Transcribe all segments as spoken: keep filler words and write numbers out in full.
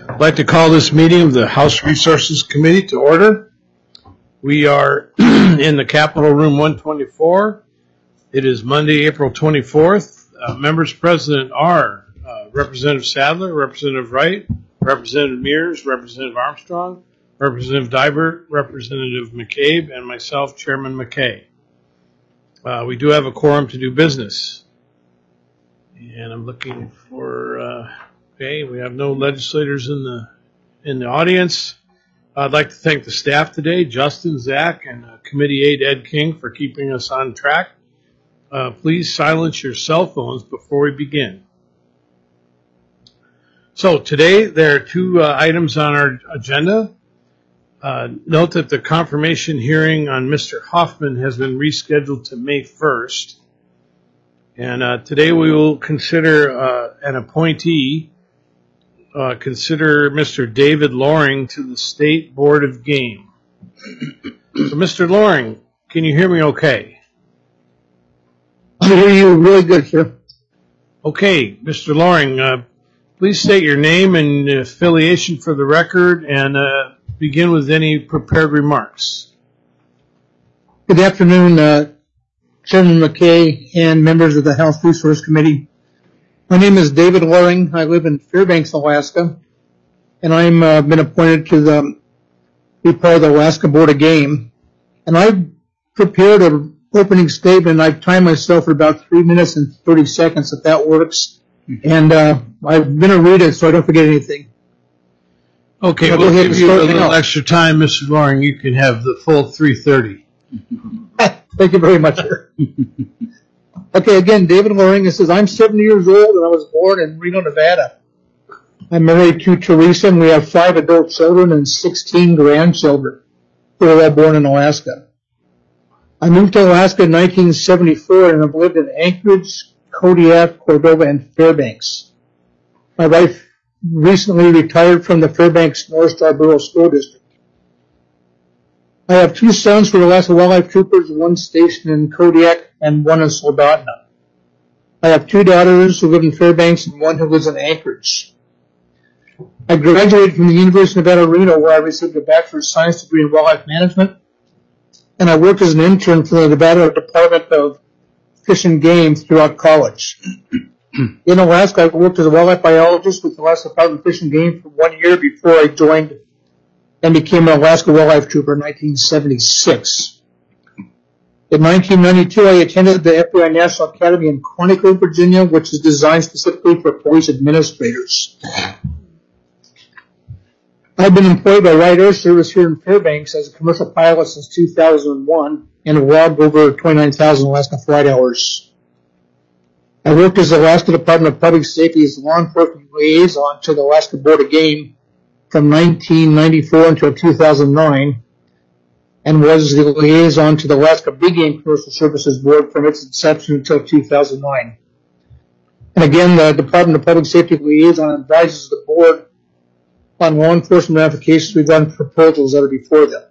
I'd like to call this meeting of the House Resources Committee to order. We are in the Capitol Room one twenty-four. It is Monday, April twenty-fourth. Uh, members present are uh, Representative Sadler, Representative Wright, Representative Mears, Representative Armstrong, Representative Dibert, Representative McCabe, and myself, Chairman McKay. Uh, we do have a quorum to do business. And I'm looking for, uh, okay, we have no legislators in the in the audience. I'd like to thank the staff today, Justin, Zach, and uh, Committee Aide Ed King for keeping us on track. Uh, please silence your cell phones before we begin. So today there are two uh, items on our agenda. Uh, note that the confirmation hearing on Mister Hoffman has been rescheduled to May first. And uh, today we will consider uh, an appointee, uh, consider Mister David Loring to the State Board of Game. So, Mister Loring, can you hear me okay? I hear you really good, sir. Okay, Mister Loring, uh, please state your name and affiliation for the record and uh, begin with any prepared remarks. Good afternoon, uh, Chairman McKay and members of the House Resource Committee. My name is David Loring. I live in Fairbanks, Alaska, and I'm uh, been appointed to the be part of the Alaska Board of Game. And I've prepared an opening statement. I've timed myself for about three minutes and thirty seconds, if that works. And uh, I'm going to read it so I don't forget anything. Okay, we'll give you a little extra time, Mister Loring. You can have the full three thirty. Thank you very much, sir. Okay, again, David Loring. It says, I'm seventy years old and I was born in Reno, Nevada. I'm married to Teresa and we have five adult children and sixteen grandchildren who were all born in Alaska. I moved to Alaska in nineteen seventy-four and have lived in Anchorage, Kodiak, Cordova, and Fairbanks. My wife recently retired from the Fairbanks North Star Borough School District. I have two sons who are Alaska Wildlife Troopers, one stationed in Kodiak and one in Soldotna. I have two daughters who live in Fairbanks and one who lives in Anchorage. I graduated from the University of Nevada, Reno, where I received a Bachelor of Science degree in Wildlife Management, and I worked as an intern for the Nevada Department of Fish and Game throughout college. In Alaska, I worked as a wildlife biologist with the Alaska Department of Fish and Game for one year before I joined and became an Alaska Wildlife Trooper in nineteen seventy-six. In nineteen ninety-two, I attended the F B I National Academy in Quantico, Virginia, which is designed specifically for police administrators. I've been employed by Wright Air Service here in Fairbanks as a commercial pilot since two thousand one and have logged over twenty-nine thousand Alaska flight hours. I worked as the Alaska Department of Public Safety as law enforcement liaison to the Alaska Board of Game from nineteen ninety-four until two thousand nine, and was the liaison to the Alaska Big Game Commercial Services Board from its inception until two thousand nine. And again, the Department of Public Safety liaison advises the board on law enforcement applications we've done proposals that are before them.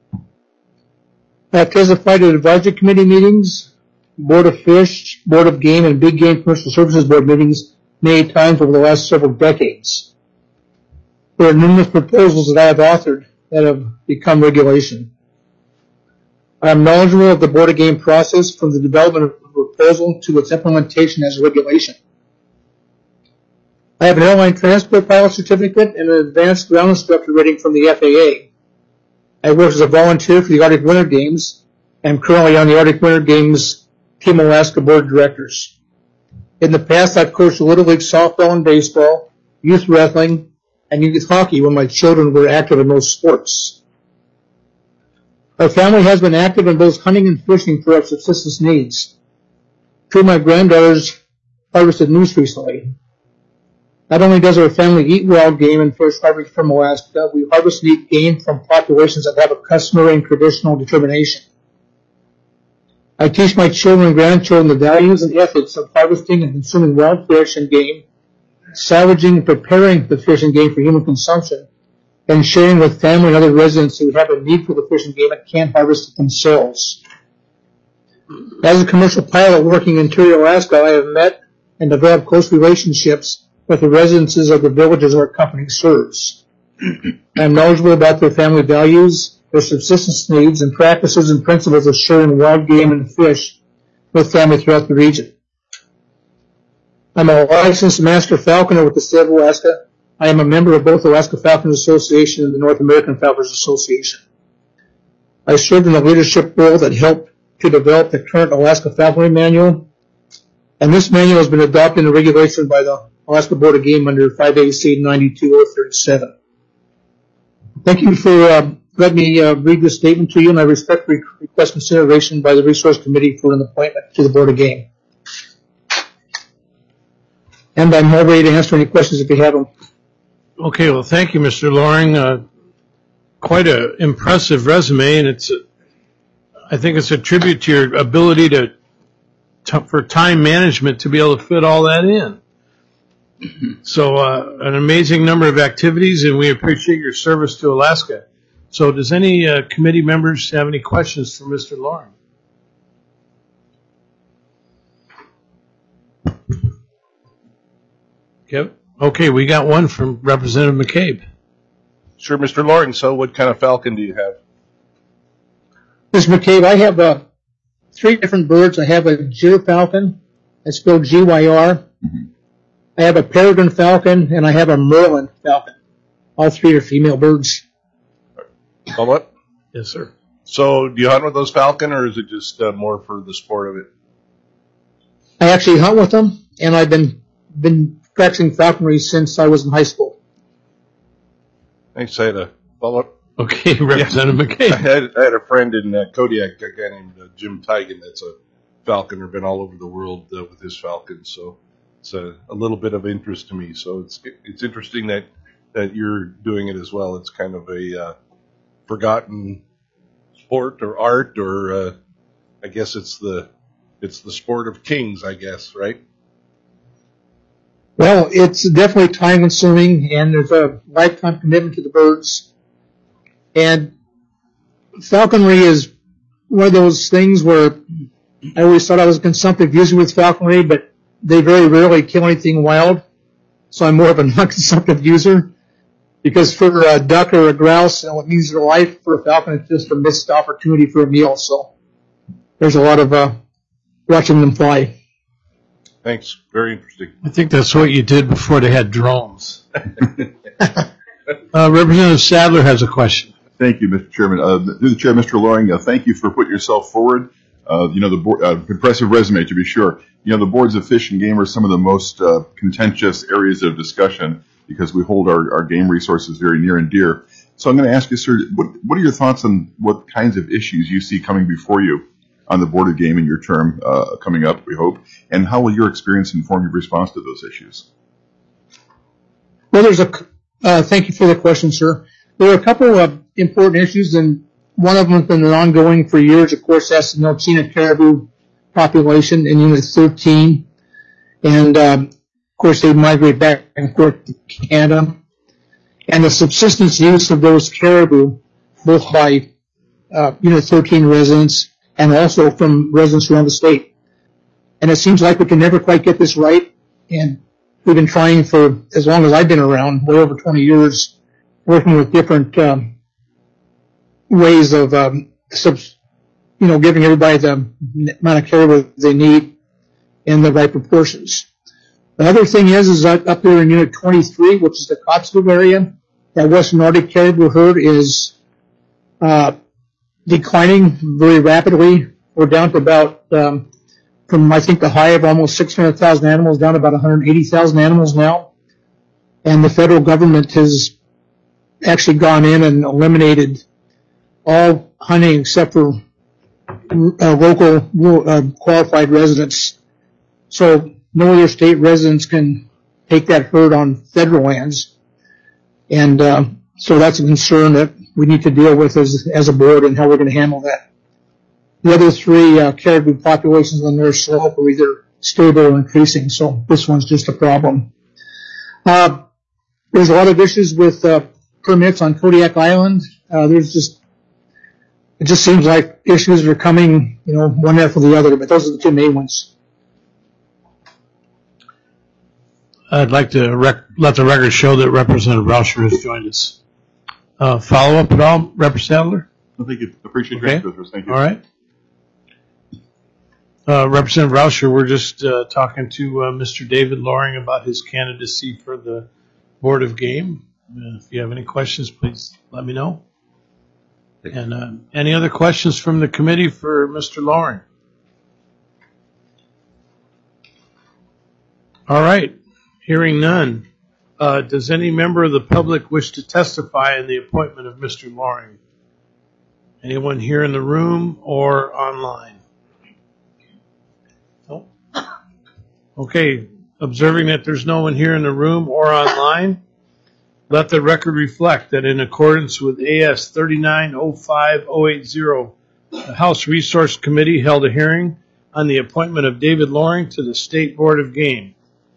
I have testified at advisory committee meetings, Board of Fish, Board of Game, and Big Game Commercial Services Board meetings many times over the last several decades. There are numerous proposals that I have authored that have become regulation. I am knowledgeable of the Board of Game process from the development of the proposal to its implementation as a regulation. I have an airline transport pilot certificate and an advanced ground instructor rating from the F A A. I work as a volunteer for the Arctic Winter Games and am currently on the Arctic Winter Games Team Alaska Board of Directors. In the past, I've coached Little League softball and baseball, youth wrestling, and youth hockey when my children were active in those sports. Our family has been active in both hunting and fishing for our subsistence needs. Two of my granddaughters harvested moose recently. Not only does our family eat wild game and fish harvested from Alaska, we harvest and eat game from populations that have a customary and traditional determination. I teach my children and grandchildren the values and ethics of harvesting and consuming wild fish and game, salvaging and preparing the fish and game for human consumption, and sharing with family and other residents who have a need for the fish and game and can't harvest it themselves. As a commercial pilot working in interior Alaska, I have met and developed close relationships with the residences of the villages our company serves. I am knowledgeable about their family values, their subsistence needs, and practices and principles of sharing wild game and fish with family throughout the region. I'm a licensed master falconer with the state of Alaska. I am a member of both the Alaska Falconers Association and the North American Falconers Association. I served in a leadership role that helped to develop the current Alaska Falconry Manual, and this manual has been adopted into regulation by the Alaska Board of Game under five A C ninety-two oh thirty-seven. Thank you for uh, letting me uh, read this statement to you, and I respectfully request consideration by the Resource Committee for an appointment to the Board of Game. And I'm all ready to answer any questions if you have them. Okay, well, thank you, Mister Loring. Uh, quite an impressive resume, and it's, a, I think it's a tribute to your ability to, to, for time management to be able to fit all that in. So, uh, an amazing number of activities, and we appreciate your service to Alaska. So, does any uh, committee members have any questions for Mister Loring? Yep. Okay, we got one from Representative McCabe. Sure, Mister Loring. So what kind of falcon do you have? Mister McCabe, I have uh, three different birds. I have a gyr falcon, it's spelled G Y R. Mm-hmm. I have a peregrine falcon, and I have a merlin falcon. All three are female birds. Follow up? Yes, sir. So do you hunt with those falcon, or is it just uh, more for the sport of it? I actually hunt with them, and I've been been practicing falconry since I was in high school. Thanks. I had a follow-up. Okay, Representative yeah. McCabe. I had, I had a friend in uh, Kodiak, a guy named uh, Jim Tigan, that's a falconer, been all over the world uh, with his falcons, so it's a, a little bit of interest to me. So it's it's interesting that, that you're doing it as well. It's kind of a uh, forgotten sport or art, or uh, I guess it's the it's the sport of kings, I guess, right? Well, it's definitely time consuming, and there's a lifetime commitment to the birds. And falconry is one of those things where I always thought I was a consumptive user with falconry, but they very rarely kill anything wild. So I'm more of a non-consumptive user, because for a duck or a grouse, you know, it means their life. For a falcon, it's just a missed opportunity for a meal. So there's a lot of uh, watching them fly. Thanks. Very interesting. I think that's what you did before they had drones. uh, Representative Sadler has a question. Thank you, Mister Chairman. Uh, through the chair, Mister Loring, uh, thank you for putting yourself forward. Uh, you know, the board, uh, impressive resume, to be sure. You know, the boards of fish and game are some of the most uh, contentious areas of discussion because we hold our, our game resources very near and dear. So I'm going to ask you, sir, what, what are your thoughts on what kinds of issues you see coming before you on the Board of Game in your term uh, coming up, we hope, and how will your experience inform your response to those issues? Well, there's a, uh, thank you for the question, sir. There are a couple of important issues, and one of them has been ongoing for years. Of course, that's the Nelchina caribou population in Unit thirteen. And, um, of course, they migrate back and forth to Canada. And the subsistence use of those caribou, both by uh, Unit thirteen residents and also from residents around the state. And it seems like we can never quite get this right. And we've been trying for as long as I've been around, way over twenty years, working with different um, ways of, um, subs, you know, giving everybody the amount of caribou they need in the right proportions. The other thing is, is that up there in Unit twenty-three, which is the Cotswold area, that Western Arctic caribou herd is uh, declining very rapidly. We're down to about, um, from I think the high of almost six hundred thousand animals down to about one hundred eighty thousand animals now. And the federal government has actually gone in and eliminated all hunting except for uh, local uh, qualified residents. So no other state residents can take that herd on federal lands. And uh, so that's a concern that we need to deal with as, as a board and how we're going to handle that. The other three uh, caribou populations on their slope are either stable or increasing, so this one's just a problem. Uh, there's a lot of issues with uh, permits on Kodiak Island. Uh, there's just, it just seems like issues are coming, you know, one after the other, but those are the two main ones. I'd like to rec- let the record show that Representative Rauscher has joined us. Uh, follow up at all, Representative Adler? I think you appreciate your Okay. answers. Thank you. All right. Uh, Representative Rauscher, we're just uh, talking to uh, Mister David Loring about his candidacy for the Board of Game. Uh, if you have any questions, please let me know. And uh, any other questions from the committee for Mister Loring? All right. Hearing none. Uh, does any member of the public wish to testify in the appointment of Mister Loring? Anyone here in the room or online? No? Okay. Observing that there's no one here in the room or online, let the record reflect that in accordance with A S thirty-nine oh five oh eighty, the House Resource Committee held a hearing on the appointment of David Loring to the State Board of Game.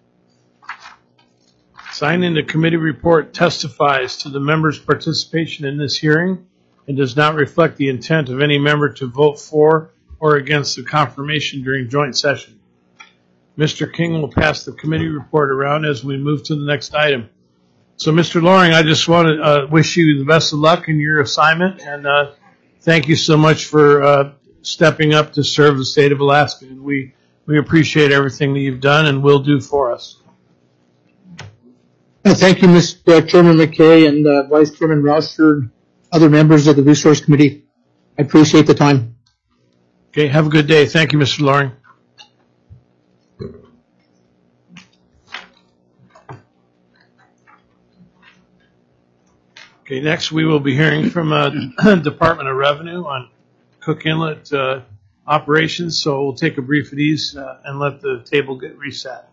Signing the committee report testifies to the members' participation in this hearing and does not reflect the intent of any member to vote for or against the confirmation during joint session. Mister King will pass the committee report around as we move to the next item. So, Mister Loring, I just want to uh, wish you the best of luck in your assignment, and uh, thank you so much for uh, stepping up to serve the state of Alaska. And we, we appreciate everything that you've done and will do for us. Uh, Thank you, Mister Chairman McKay and uh, Vice Chairman Rauscher and other members of the Resource Committee. I appreciate the time. Okay, have a good day. Thank you, Mister Loring. Okay, next we will be hearing from uh, Department of Revenue on Cook Inlet uh, operations. So we'll take a brief at ease uh, and let the table get reset.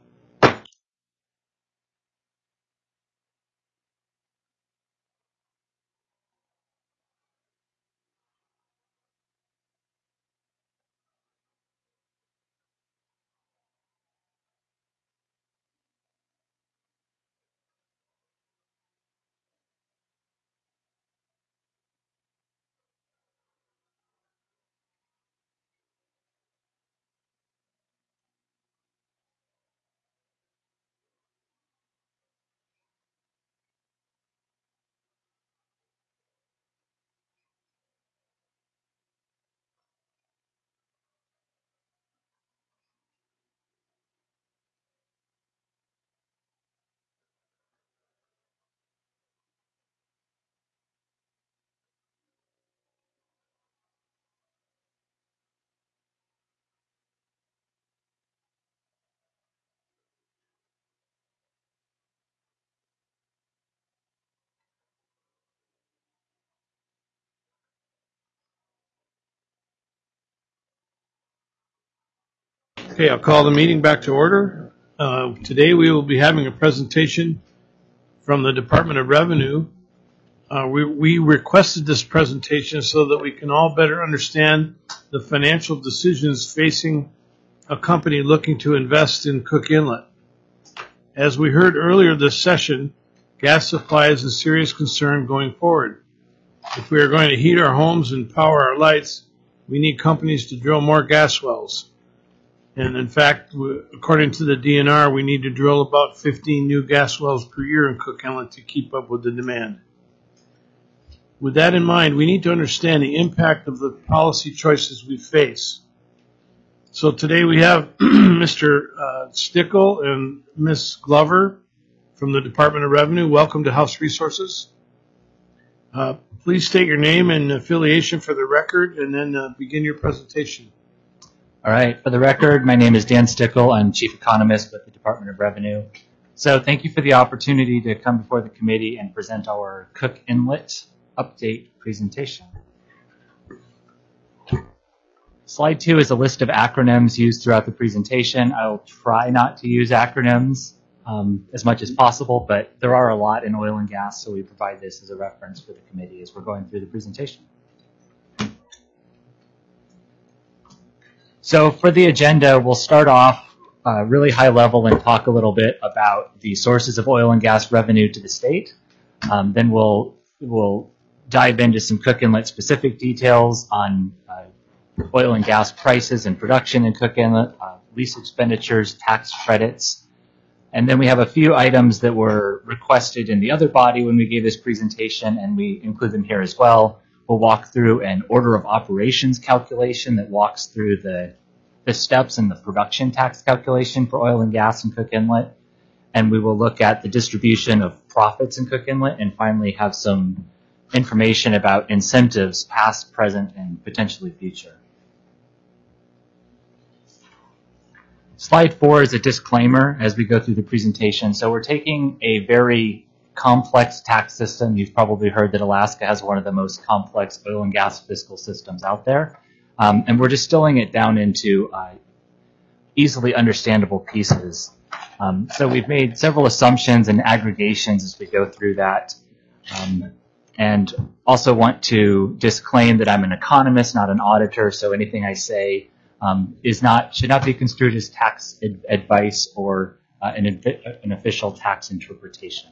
Okay, I'll call the meeting back to order. Uh, today we will be having a presentation from the Department of Revenue. Uh, we, we requested this presentation so that we can all better understand the financial decisions facing a company looking to invest in Cook Inlet. As we heard earlier this session, gas supply is a serious concern going forward. If we are going to heat our homes and power our lights, we need companies to drill more gas wells. And in fact, according to the D N R, we need to drill about fifteen new gas wells per year in Cook Inlet to keep up with the demand. With that in mind, we need to understand the impact of the policy choices we face. So today we have Mister Uh, Stickle and Miz Glover from the Department of Revenue. Welcome to House Resources. Uh, please state your name and affiliation for the record, and then uh, begin your presentation. All right. For the record, my name is Dan Stickle. I'm Chief Economist with the Department of Revenue. So thank you for the opportunity to come before the committee and present our Cook Inlet update presentation. Slide two is a list of acronyms used throughout the presentation. I'll try not to use acronyms um, as much as possible, but there are a lot in oil and gas, so we provide this as a reference for the committee as we're going through the presentation. So for the agenda, we'll start off uh, really high level and talk a little bit about the sources of oil and gas revenue to the state. Um, then we'll we'll dive into some Cook Inlet specific details on uh, oil and gas prices and production in Cook Inlet, uh, lease expenditures, tax credits, And then we have a few items that were requested in the other body when we gave this presentation, and we include them here as well. We'll walk through an order of operations calculation that walks through the, the steps in the production tax calculation for oil and gas in Cook Inlet. And we will look at the distribution of profits in Cook Inlet, and finally have some information about incentives, past, present, and potentially future. Slide four is a disclaimer as we go through the presentation. So we're taking a very complex tax system. You've probably heard that Alaska has one of the most complex oil and gas fiscal systems out there. Um, and we're distilling it down into uh, easily understandable pieces. Um, so we've made several assumptions and aggregations as we go through that. Um, and also want to disclaim that I'm an economist, not an auditor, so anything I say Um, is not should not be construed as tax ad- advice or uh, an, an official tax interpretation.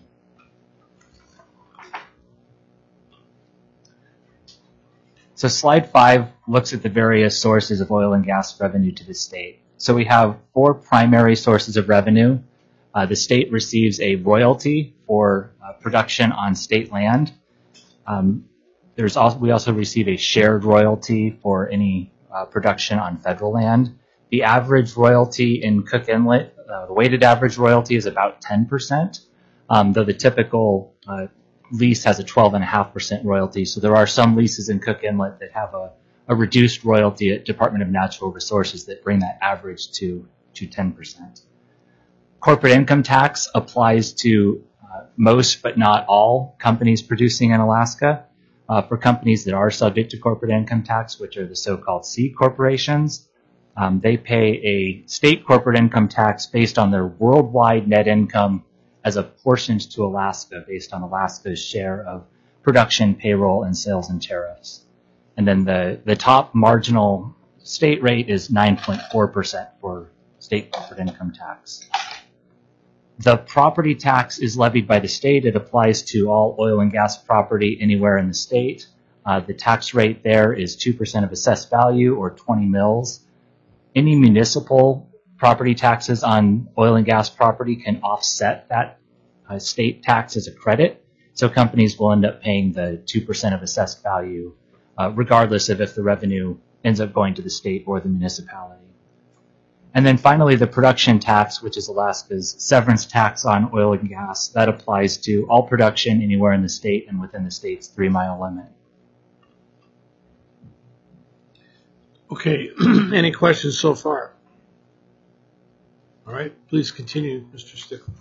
So slide five looks at the various sources of oil and gas revenue to the state. So we have four primary sources of revenue. Uh, the state receives a royalty for uh, production on state land. Um, there's also we also receive a shared royalty for any Uh, production on federal land. The average royalty in Cook Inlet, uh, the weighted average royalty is about ten percent, um, though the typical uh, lease has a twelve point five percent royalty. So there are some leases in Cook Inlet that have a, a reduced royalty at Department of Natural Resources that bring that average to, to ten percent. Corporate income tax applies to uh, most but not all companies producing in Alaska. Uh, for companies that are subject to corporate income tax, which are the so-called C corporations, um, they pay a state corporate income tax based on their worldwide net income as apportioned to Alaska based on Alaska's share of production, payroll, and sales and tariffs. And then the, the top marginal state rate is nine point four percent for state corporate income tax. The property tax is levied by the state. It applies to all oil and gas property anywhere in the state. Uh, the tax rate there is two percent of assessed value, or twenty mils. Any municipal property taxes on oil and gas property can offset that uh, state tax as a credit. So companies will end up paying the two percent of assessed value, uh, regardless of if the revenue ends up going to the state or the municipality. And then finally, the production tax, which is Alaska's severance tax on oil and gas, that applies to all production anywhere in the state and within the state's three-mile limit. Okay, any questions so far? All right, please continue, Mister Stickler.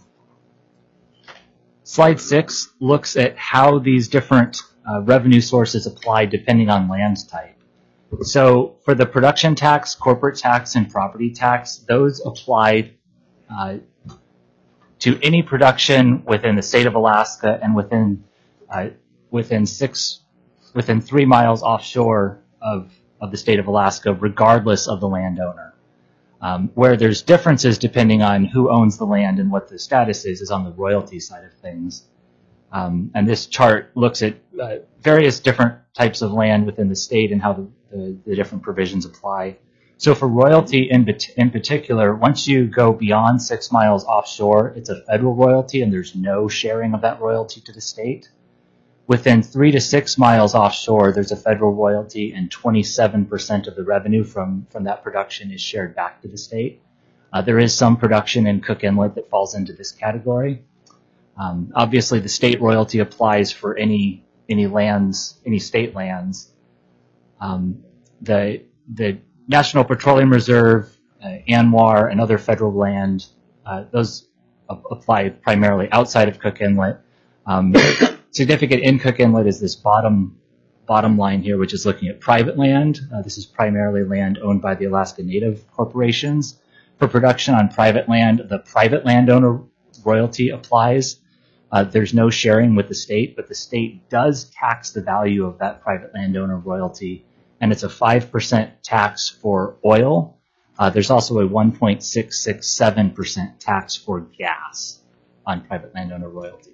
Slide six looks at how these different uh, revenue sources apply depending on land type. So for the production tax, corporate tax, and property tax, those apply uh, to any production within the state of Alaska and within uh, within six within three miles offshore of of the state of Alaska, regardless of the landowner. Um, where there's differences depending on who owns the land and what the status is, is on the royalty side of things. Um, and this chart looks at uh, various different types of land within the state and how the, the, the different provisions apply. So for royalty in, in particular, once you go beyond six miles offshore, it's a federal royalty and there's no sharing of that royalty to the state. Within three to six miles offshore, there's a federal royalty and twenty-seven percent of the revenue from, from that production is shared back to the state. Uh, there is some production in Cook Inlet that falls into this category. Um, obviously, the state royalty applies for any any lands, any state lands. Um, the the National Petroleum Reserve, uh, ANWR, and other federal land, uh, those a- apply primarily outside of Cook Inlet. Um, significant in Cook Inlet is this bottom bottom line here, which is looking at private land. Uh, this is primarily land owned by the Alaska Native corporations. For production on private land, the private landowner royalty applies. Uh, there's no sharing with the state, but the state does tax the value of that private landowner royalty, and it's a five percent tax for oil. Uh, there's also a one point six six seven percent tax for gas on private landowner royalty.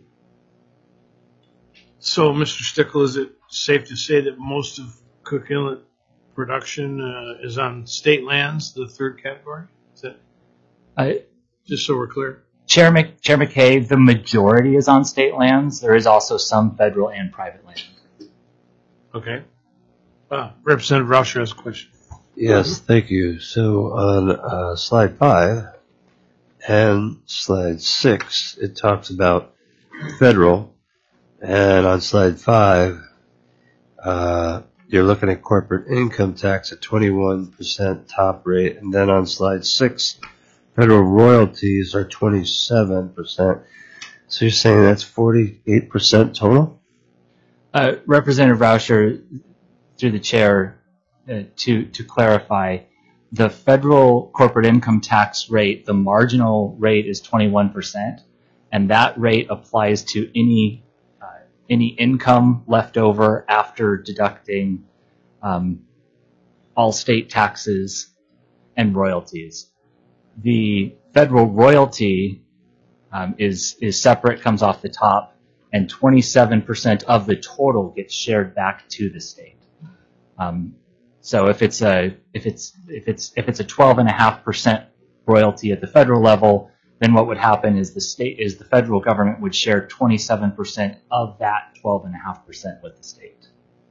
So, Mister Stickle, is it safe to say that most of Cook Inlet production uh, is on state lands, the third category? Is that Uh, just so we're clear? Chair, Mc, Chair McKay, the majority is on state lands. There is also some federal and private land. Okay. Uh, Representative Rauscher has a question. Yes, thank you. So on uh, slide five and slide six, it talks about federal, and on slide five, uh, you're looking at corporate income tax at twenty-one percent top rate, and then on slide six, federal royalties are twenty-seven percent. So you're saying that's forty-eight percent total? Uh, Representative Rauscher, through the chair, uh, to to clarify, the federal corporate income tax rate, the marginal rate is twenty-one percent, and that rate applies to any uh, any income left over after deducting um, all state taxes and royalties. The federal royalty um, is is separate, comes off the top, and twenty-seven percent of the total gets shared back to the state. Um, so if it's a if it's if it's if it's a twelve and a half percent royalty at the federal level, then what would happen is the state is the federal government would share twenty-seven percent of that twelve and a half percent with the state.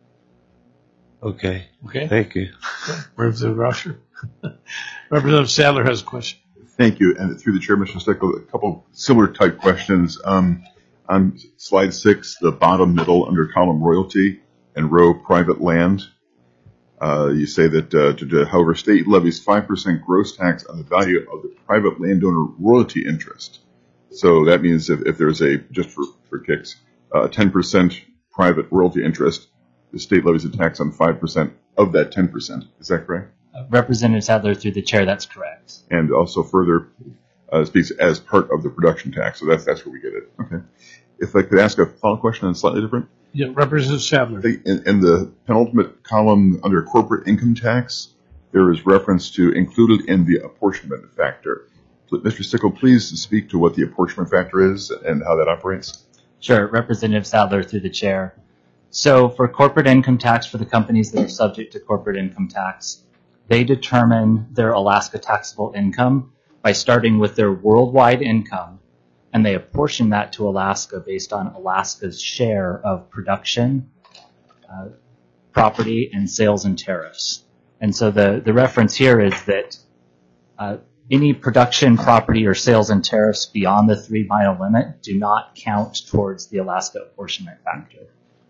Okay. Okay. Thank you. Representative Rauscher. Representative Sadler has a question. Thank you. And through the chair, Mister Stickle, a couple similar type questions. Um, on slide six, the bottom middle under column royalty and row private land, uh, you say that, uh, to, to, however, state levies five percent gross tax on the value of the private landowner royalty interest. So that means if, if there's a, just for, for kicks, uh, ten percent private royalty interest, the state levies a tax on five percent of that ten percent. Is that correct? Uh, Representative Sadler, through the chair, that's correct. And also further uh, speaks as part of the production tax. So that's that's where we get it. Okay. If I could ask a follow-up question on slightly different. Yeah, Representative Sadler. In, in the penultimate column under corporate income tax, there is reference to included in the apportionment factor. Mister Stickle, please speak to what the apportionment factor is and how that operates. Sure, Representative Sadler, through the chair. So for corporate income tax, for the companies that are subject to corporate income tax, they determine their Alaska taxable income by starting with their worldwide income, and they apportion that to Alaska based on Alaska's share of production, uh, property, and sales and tariffs. And so the, the reference here is that uh, any production, property, or sales and tariffs beyond the three-mile limit do not count towards the Alaska apportionment factor.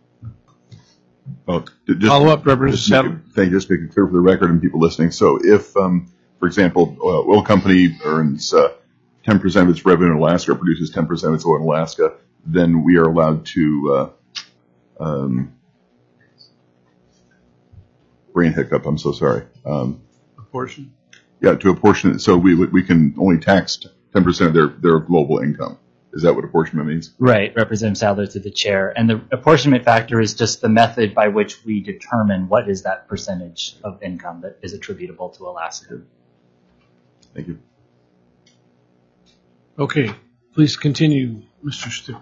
Well, just, Follow up, Representative just make Sadler. it- Thank you. Just make it clear for the record and people listening. So if, um, for example, uh, oil company earns uh, ten percent of its revenue in Alaska or produces ten percent of its oil in Alaska, then we are allowed to, uh, um, brain hiccup, I'm so sorry. Um, Apportion. yeah, to apportion it. So we we can only tax ten percent of their, their global income. Is that what apportionment means? Right, Representative Sadler, to the chair. And the apportionment factor is just the method by which we determine what is that percentage of income that is attributable to Alaska. Thank you. Okay, please continue, Mister Stickle.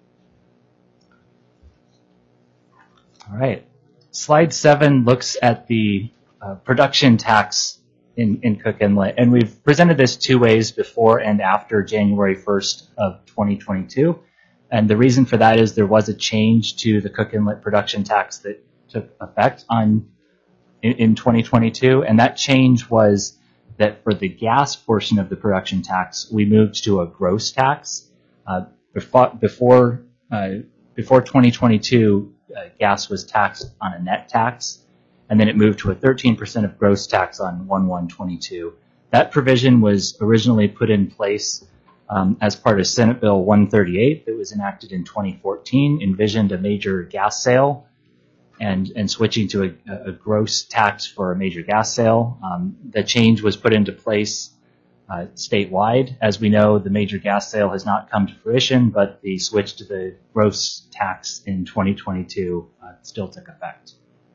All right. Slide seven looks at the uh, production tax in, in Cook Inlet. And we've presented this two ways, before and after January first of twenty twenty-two. And the reason for that is there was a change to the Cook Inlet production tax that took effect on in, in twenty twenty-two. And that change was that for the gas portion of the production tax, we moved to a gross tax. Uh, before before, uh, before twenty twenty-two, uh, gas was taxed on a net tax, and then it moved to a thirteen percent of gross tax on one one twenty-two. That provision was originally put in place um, as part of Senate Bill one thirty-eight that was enacted in twenty fourteen, envisioned a major gas sale and, and switching to a, a gross tax for a major gas sale. Um, the change was put into place uh, statewide. As we know, the major gas sale has not come to fruition, but the switch to the gross tax in twenty twenty-two uh, still took effect.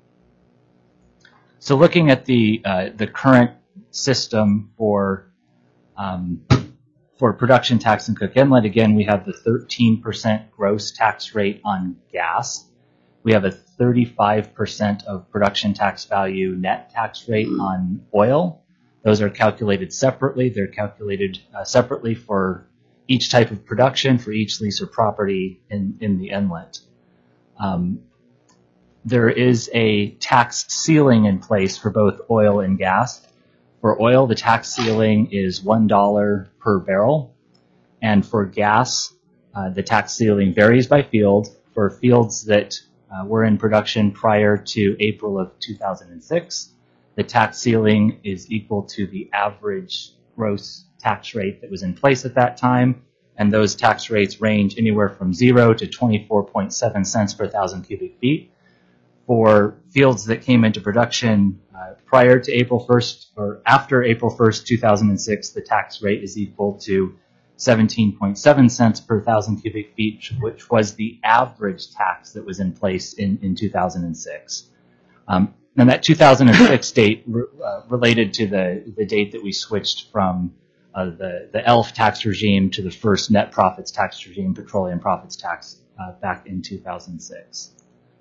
So looking at the uh, the current system for um, for production tax in Cook Inlet, again, we have the thirteen percent gross tax rate on gas. We have a thirty-five percent of production tax value net tax rate on oil. Those are calculated separately. They're calculated uh, separately for each type of production for each lease or property in, in the inlet. Um, there is a tax ceiling in place for both oil and gas. For oil, the tax ceiling is one dollar per barrel. And for gas, uh, the tax ceiling varies by field. For fields that uh, were in production prior to April of two thousand six, the tax ceiling is equal to the average gross tax rate that was in place at that time. And those tax rates range anywhere from zero to twenty-four point seven cents per thousand cubic feet. For fields that came into production uh, prior to April first or after April first, two thousand six, the tax rate is equal to seventeen point seven cents per thousand cubic feet, which was the average tax that was in place in, in two thousand six. Um, and that two thousand six date re, uh, related to the, the date that we switched from uh, the, the E L F tax regime to the first net profits tax regime, petroleum profits tax, uh, back in two thousand six.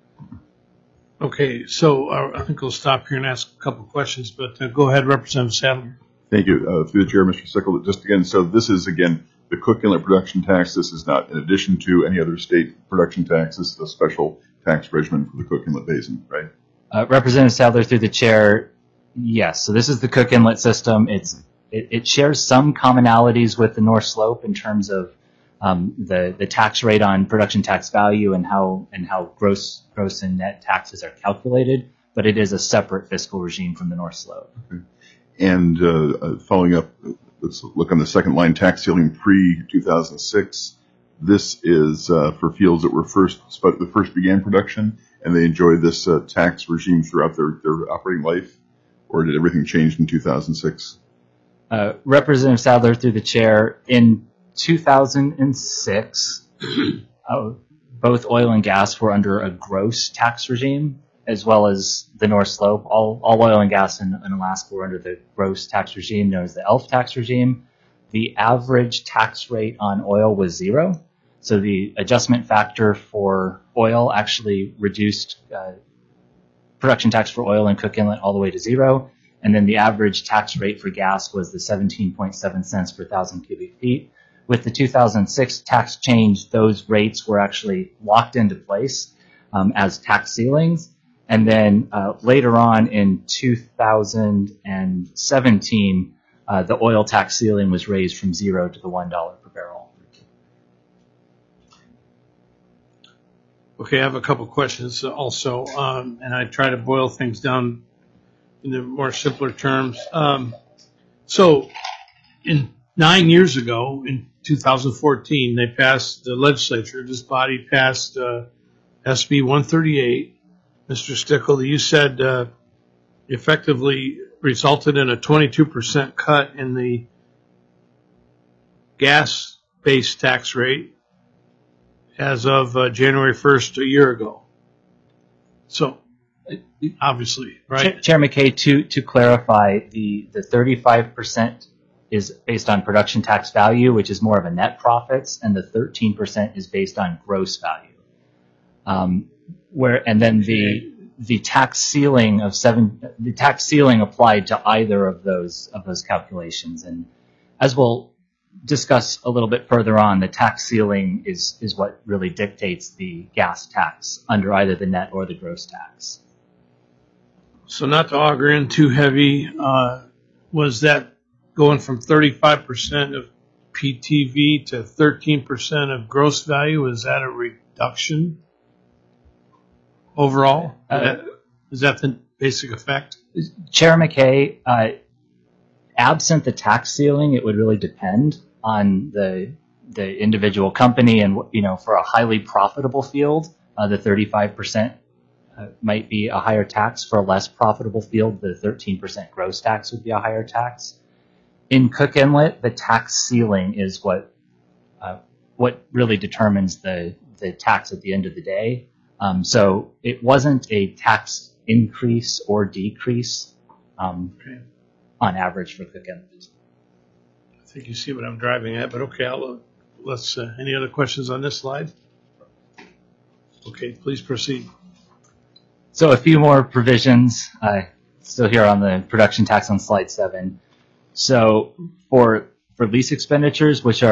Okay, so uh, I think we'll stop here and ask a couple questions, but uh, go ahead, Representative Sadler. Thank you. Uh, through the chair, Mister Sickle, just again, so this is, again, the Cook Inlet production tax. This is not in addition to any other state production tax. This is a special tax regimen for the Cook Inlet Basin, right? Uh, Representative Sadler, through the chair, yes. So this is the Cook Inlet system. It's it, it shares some commonalities with the North Slope in terms of um, the the tax rate on production tax value and how and how gross gross and net taxes are calculated. But it is a separate fiscal regime from the North Slope. Okay. And uh, uh, following up, let's look on the second line, tax ceiling pre two thousand six. This is uh, for fields that were first, the first began production, and they enjoy this uh, tax regime throughout their, their operating life, or did everything change in two thousand six? Uh, Representative Sadler, through the chair, in two thousand six, uh, both oil and gas were under a gross tax regime, as well as the North Slope. All, all oil and gas in, in Alaska were under the gross tax regime known as the E L F tax regime. The average tax rate on oil was zero. So the adjustment factor for oil actually reduced uh, production tax for oil and Cook Inlet all the way to zero. And then the average tax rate for gas was the seventeen point seven cents per thousand cubic feet. With the two thousand six tax change, those rates were actually locked into place um, as tax ceilings. And then uh, later on in two thousand seventeen, uh, the oil tax ceiling was raised from zero to the one dollar per barrel. Okay, I have a couple questions also, um, and I try to boil things down into more simpler terms. Um, so, in nine years ago, in two thousand fourteen, they passed the legislature. This body passed uh, S B one thirty-eight. Mister Stickle, you said uh, effectively resulted in a twenty-two percent cut in the gas-based tax rate as of uh, January first a year ago. So, obviously, right? Chair, Chair McKay, to, to clarify, the, the thirty-five percent is based on production tax value, which is more of a net profits, and the thirteen percent is based on gross value. Um, where and then the the tax ceiling of seven the tax ceiling applied to either of those of those calculations, and as we'll discuss a little bit further on, the tax ceiling is is what really dictates the gas tax under either the net or the gross tax. So not to auger in too heavy, uh, was that going from thirty-five percent of P T V to thirteen percent of gross value? Is that a reduction overall? Uh, is, that, is that the basic effect? Chair McKay, uh, absent the tax ceiling, it would really depend on the the individual company, and you know, for a highly profitable field, uh, the thirty-five percent uh, might be a higher tax. For a less profitable field, the thirteen percent gross tax would be a higher tax. In Cook Inlet, the tax ceiling is what uh, what really determines the the tax at the end of the day. Um, so it wasn't a tax increase or decrease um, Okay. on average for Cook Inlet. I think you see what I'm driving at, but okay, I'll, let's, uh, any other questions on this slide? Okay, please proceed. So a few more provisions, uh, still here on the production tax on slide seven. So for for lease expenditures, which are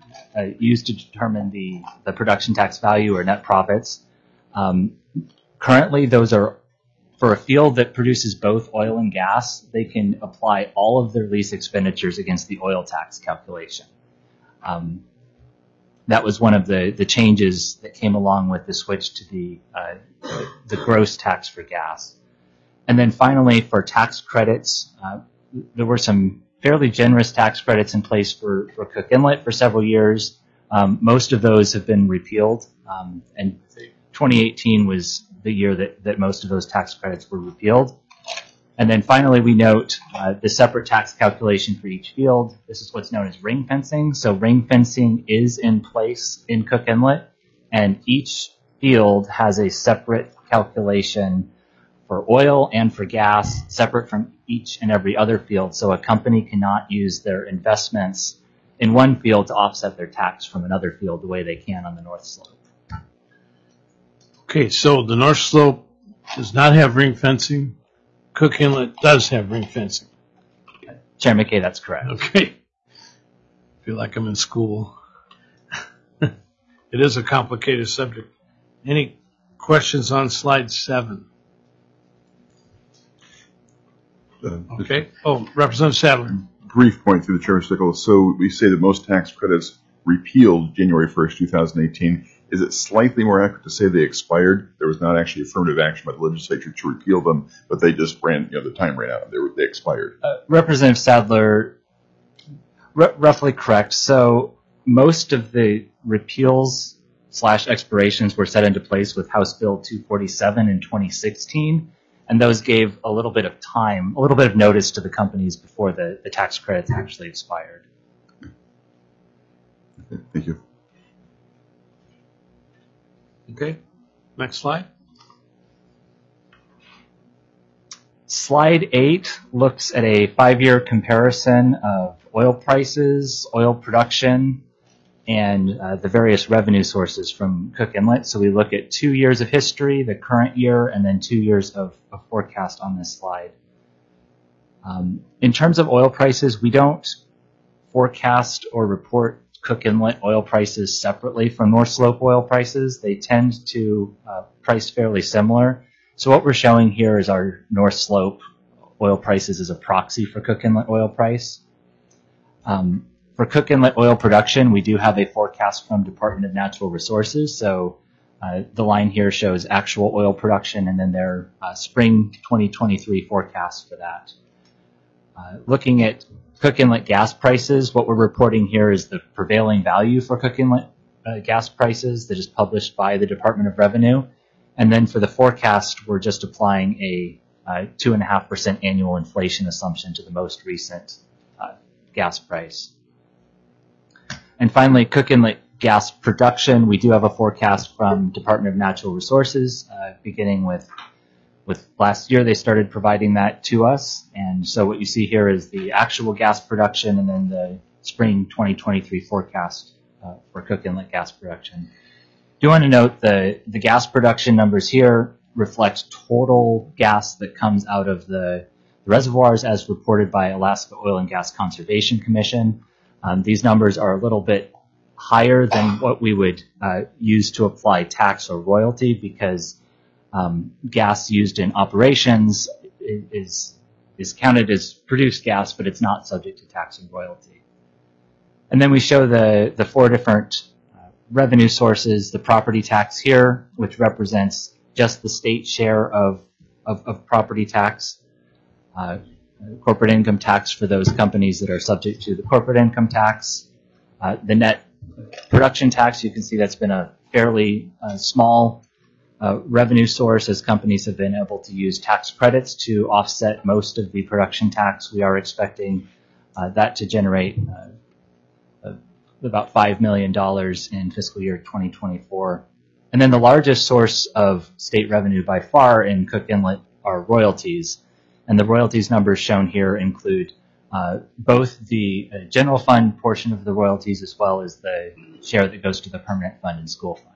uh, used to determine the, the production tax value or net profits. Um, currently, those are for a field that produces both oil and gas. They can apply all of their lease expenditures against the oil tax calculation. Um, that was one of the, the changes that came along with the switch to the uh, the gross tax for gas. And then finally, for tax credits, uh, there were some fairly generous tax credits in place for, for Cook Inlet for several years. Um, most of those have been repealed, um, and twenty eighteen was the year that, that most of those tax credits were repealed. And then finally, we note uh, the separate tax calculation for each field. This is what's known as ring fencing. So ring fencing is in place in Cook Inlet, and each field has a separate calculation for oil and for gas, separate from each and every other field. So a company cannot use their investments in one field to offset their tax from another field the way they can on the North Slope. Okay, so the North Slope does not have ring fencing. Cook Inlet does have ring fencing. Chair McKay, that's correct. Okay. I feel like I'm in school. It is a complicated subject. Any questions on slide seven? Uh, Okay. Oh, Representative Sadler. Brief point through the chair, Stickles. So we say that most tax credits repealed January first, two thousand eighteen. Is it slightly more accurate to say they expired? There was not actually affirmative action by the legislature to repeal them, but they just ran, you know, the time ran out. They were, they expired. Uh, Representative Sadler, r- roughly correct. So most of the repeals slash expirations were set into place with House Bill two forty-seven in twenty sixteen, and those gave a little bit of time, a little bit of notice to the companies before the, the tax credits actually expired. Okay, thank you. Okay. Next slide. Slide eight looks at a five-year comparison of oil prices, oil production, and uh, the various revenue sources from Cook Inlet. So we look at two years of history, the current year, and then two years of, of forecast on this slide. Um, in terms of oil prices, we don't forecast or report Cook Inlet oil prices separately from North Slope oil prices. They tend to uh, price fairly similar. So what we're showing here is our North Slope oil prices as a proxy for Cook Inlet oil price. Um, for Cook Inlet oil production, we do have a forecast from Department of Natural Resources. So uh, the line here shows actual oil production and then their uh, spring twenty twenty-three forecast for that. Uh, looking at Cook Inlet gas prices, what we're reporting here is the prevailing value for Cook Inlet uh, gas prices that is published by the Department of Revenue. And then for the forecast, we're just applying a uh, two point five percent annual inflation assumption to the most recent uh, gas price. And finally, Cook Inlet gas production, we do have a forecast from Department of Natural Resources, uh, beginning with With last year, they started providing that to us. And so what you see here is the actual gas production and then the spring twenty twenty-three forecast uh, for Cook Inlet gas production. Do want to note the, the gas production numbers here reflect total gas that comes out of the, the reservoirs as reported by Alaska Oil and Gas Conservation Commission. Um, these numbers are a little bit higher than what we would uh, use to apply tax or royalty because Um, gas used in operations is is counted as produced gas, but it's not subject to tax and royalty. And then we show the, the four different uh, revenue sources, the property tax here, which represents just the state share of, of, of property tax, uh, corporate income tax for those companies that are subject to the corporate income tax, uh, the net production tax. You can see that's been a fairly uh, small Uh, revenue source as companies have been able to use tax credits to offset most of the production tax. We are expecting uh, that to generate uh, uh, about five million dollars in fiscal year twenty twenty-four. And then the largest source of state revenue by far in Cook Inlet are royalties. And the royalties numbers shown here include uh, both the uh, general fund portion of the royalties as well as the share that goes to the permanent fund and school fund.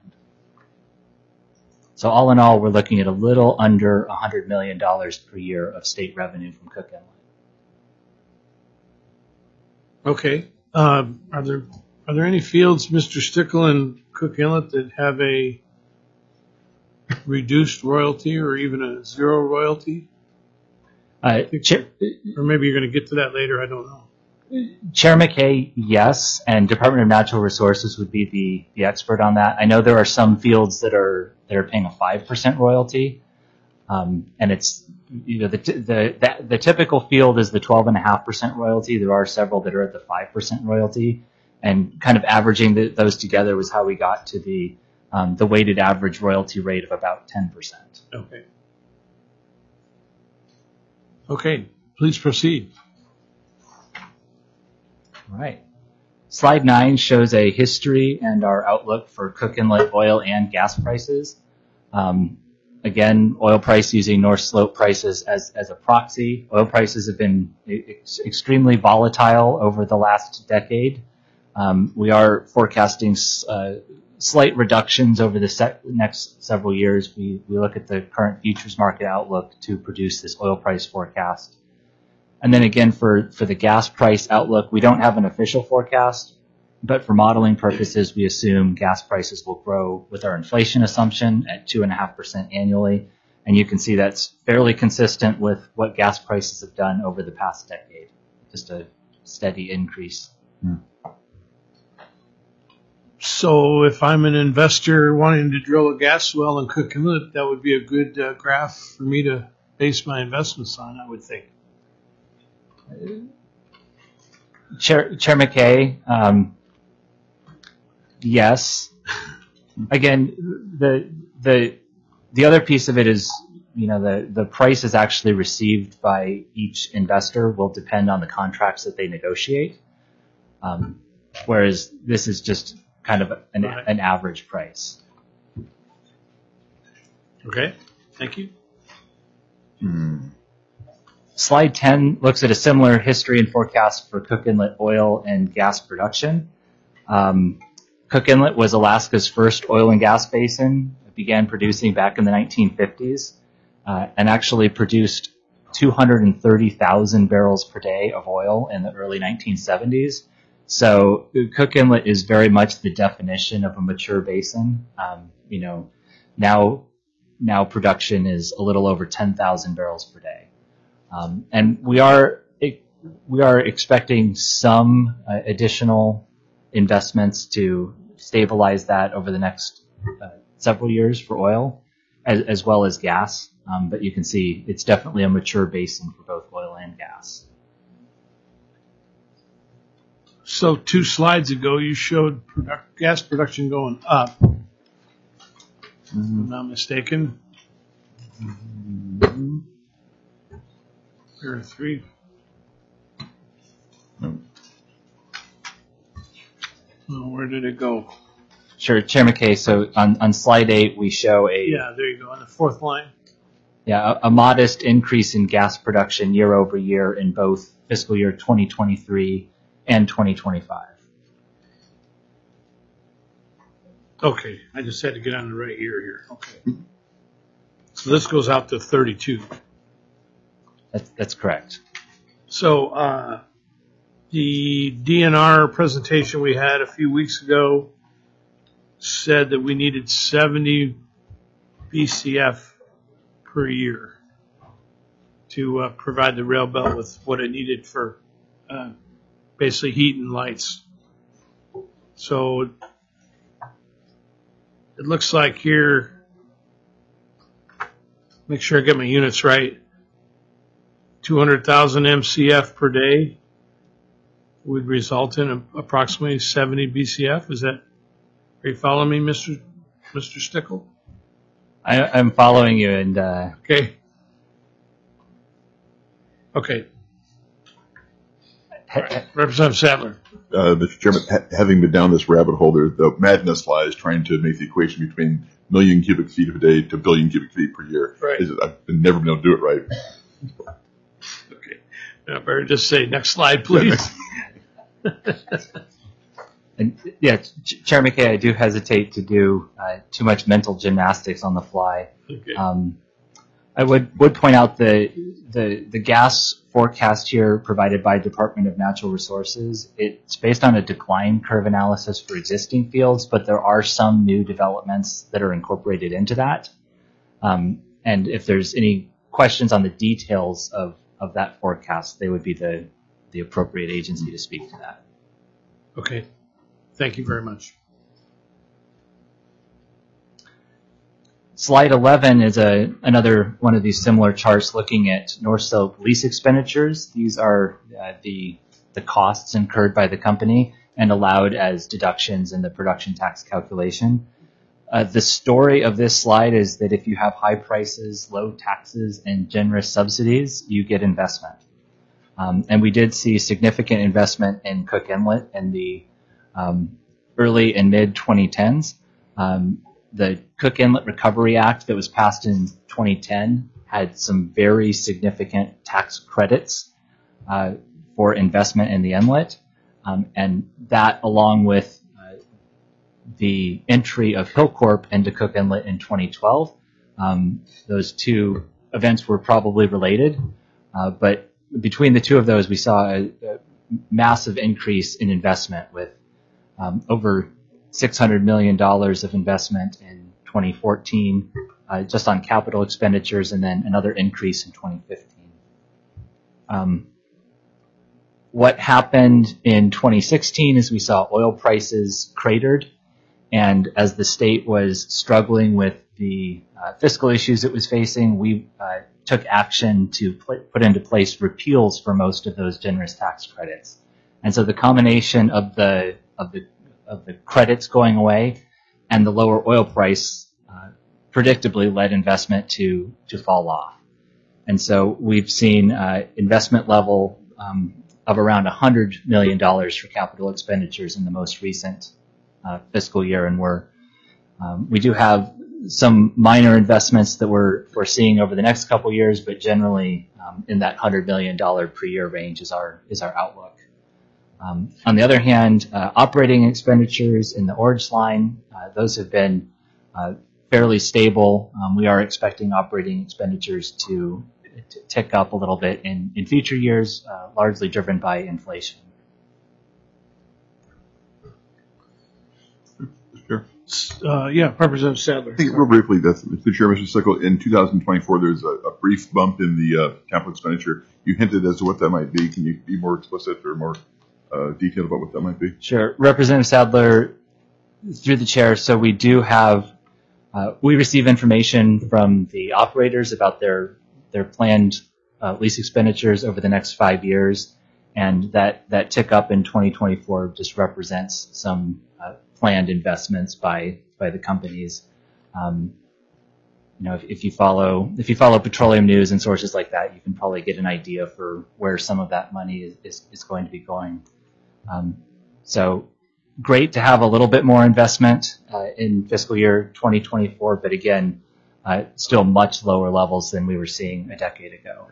So all in all, we're looking at a little under one hundred million dollars per year of state revenue from Cook Inlet. Okay. Uh, are there Are there any fields, Mister Stickle and Cook Inlet, that have a reduced royalty or even a zero royalty? Uh, Chair, Or maybe you're going to get to that later, I don't know. Chair McKay, yes, and Department of Natural Resources would be the, the expert on that. I know there are some fields that are that are paying a five percent royalty, um, and it's you know the, the the the typical field is the twelve and a half percent royalty. There are several that are at the five percent royalty, and kind of averaging the, those together was how we got to the um, the weighted average royalty rate of about ten percent. Okay. Okay, please proceed. All right. Slide nine shows a history and our outlook for Cook Inlet oil and gas prices. Um, again, oil price using North Slope prices as, as a proxy. Oil prices have been ex- extremely volatile over the last decade. Um, we are forecasting uh, slight reductions over the se- next several years. We, we look at the current futures market outlook to produce this oil price forecast. And then again, for, for the gas price outlook, we don't have an official forecast, but for modeling purposes, we assume gas prices will grow with our inflation assumption at two point five percent annually. And you can see that's fairly consistent with what gas prices have done over the past decade, just a steady increase. Hmm. So if I'm an investor wanting to drill a gas well in Cook Inlet, that would be a good uh, graph for me to base my investments on, I would think. Chair, Chair McKay, um, yes. Again, the the the other piece of it is, you know, the the price is actually received by each investor will depend on the contracts that they negotiate, um, whereas this is just kind of an Right. an average price. Okay, thank you. Hmm. Slide ten looks at a similar history and forecast for Cook Inlet oil and gas production. Um, Cook Inlet was Alaska's first oil and gas basin. It began producing back in the nineteen fifties uh, and actually produced two hundred thirty thousand barrels per day of oil in the early nineteen seventies. So Cook Inlet is very much the definition of a mature basin. Um, you know, now now production is a little over ten thousand barrels per day. Um, and we are we are expecting some uh, additional investments to stabilize that over the next uh, several years for oil, as, as well as gas. Um, but you can see it's definitely a mature basin for both oil and gas. So two slides ago, you showed product, gas production going up. If I'm not mistaken. There are three. No. Oh, where did it go? Sure, Chair McKay. So on, on slide eight, we show a Yeah, there you go, on the fourth line. yeah a, a modest increase in gas production year over year in both fiscal year twenty twenty-three and twenty twenty-five. Okay, I just had to get on the right year here. Okay. So this goes out to thirty-two. That's that's correct. So uh, the D N R presentation we had a few weeks ago said that we needed seventy B C F per year to uh, provide the rail belt with what it needed for uh, basically heat and lights. So it looks like here, make sure I get my units right, two hundred thousand M C F per day would result in a, approximately seventy B C F. Is that, are you following me, Mister Mister Stickle? I, I'm following you, and uh, Okay. Okay. he- All right. Representative Sadler. Uh, Mister Chairman, ha- having been down this rabbit hole, there, the madness lies trying to make the equation between million cubic feet a day to billion cubic feet per year. Right. Is- I've never been able to do it right. Okay. I better just say next slide, please. And yeah, Ch- Chair McKay, I do hesitate to do uh, too much mental gymnastics on the fly. Okay. Um, I would, would point out the, the the gas forecast here provided by Department of Natural Resources. It's based on a decline curve analysis for existing fields, but there are some new developments that are incorporated into that. Um, and if there's any questions on the details of, of that forecast, they would be the, the appropriate agency to speak to that. Okay. Thank you very much. Slide eleven is a, another one of these similar charts looking at North Slope lease expenditures. These are uh, the, the costs incurred by the company and allowed as deductions in the production tax calculation. Uh, the story of this slide is that if you have high prices, low taxes, and generous subsidies, you get investment. Um, and we did see significant investment in Cook Inlet in the um, early and mid twenty tens. Um, the Cook Inlet Recovery Act that was passed in twenty ten had some very significant tax credits uh, for investment in the inlet. Um, and that, along with uh, the entry of Hillcorp into Cook Inlet in twenty twelve, um, those two events were probably related. Uh, but between the two of those, we saw a, a massive increase in investment with um, over six hundred million dollars of investment in twenty fourteen, uh, just on capital expenditures, and then another increase in twenty fifteen. Um, what happened in twenty sixteen is we saw oil prices cratered, and as the state was struggling with the uh, fiscal issues it was facing, we uh, took action to pl- put into place repeals for most of those generous tax credits. And so the combination of the of the of the credits going away and the lower oil price uh, predictably led investment to to fall off. And so we've seen uh, investment level um, of around one hundred million dollars for capital expenditures in the most recent uh, fiscal year. And we're um, we do have some minor investments that we're we're seeing over the next couple years, but generally um, in that one hundred million dollars per year range is our is our outlook. Um, on the other hand, uh, operating expenditures in the orange line, uh, those have been uh, fairly stable. Um, we are expecting operating expenditures to, to tick up a little bit in, in future years, uh, largely driven by inflation. Sure. Uh, yeah, Representative Sadler. I think real briefly, that's, Mister Chair, Mister Sickle, in two thousand twenty-four, there's a, a brief bump in the uh, capital expenditure. You hinted as to what that might be. Can you be more explicit or more uh, detailed about what that might be? Sure. Representative Sadler, through the chair, so we do have, uh, we receive information from the operators about their their planned uh, lease expenditures over the next five years, and that, that tick up in twenty twenty-four just represents some uh, planned investments by by the companies. Um, you know, if, if you follow if you follow petroleum news and sources like that, you can probably get an idea for where some of that money is, is, is going to be going. Um, so great to have a little bit more investment uh, in fiscal year twenty twenty-four, but again, uh, still much lower levels than we were seeing a decade ago.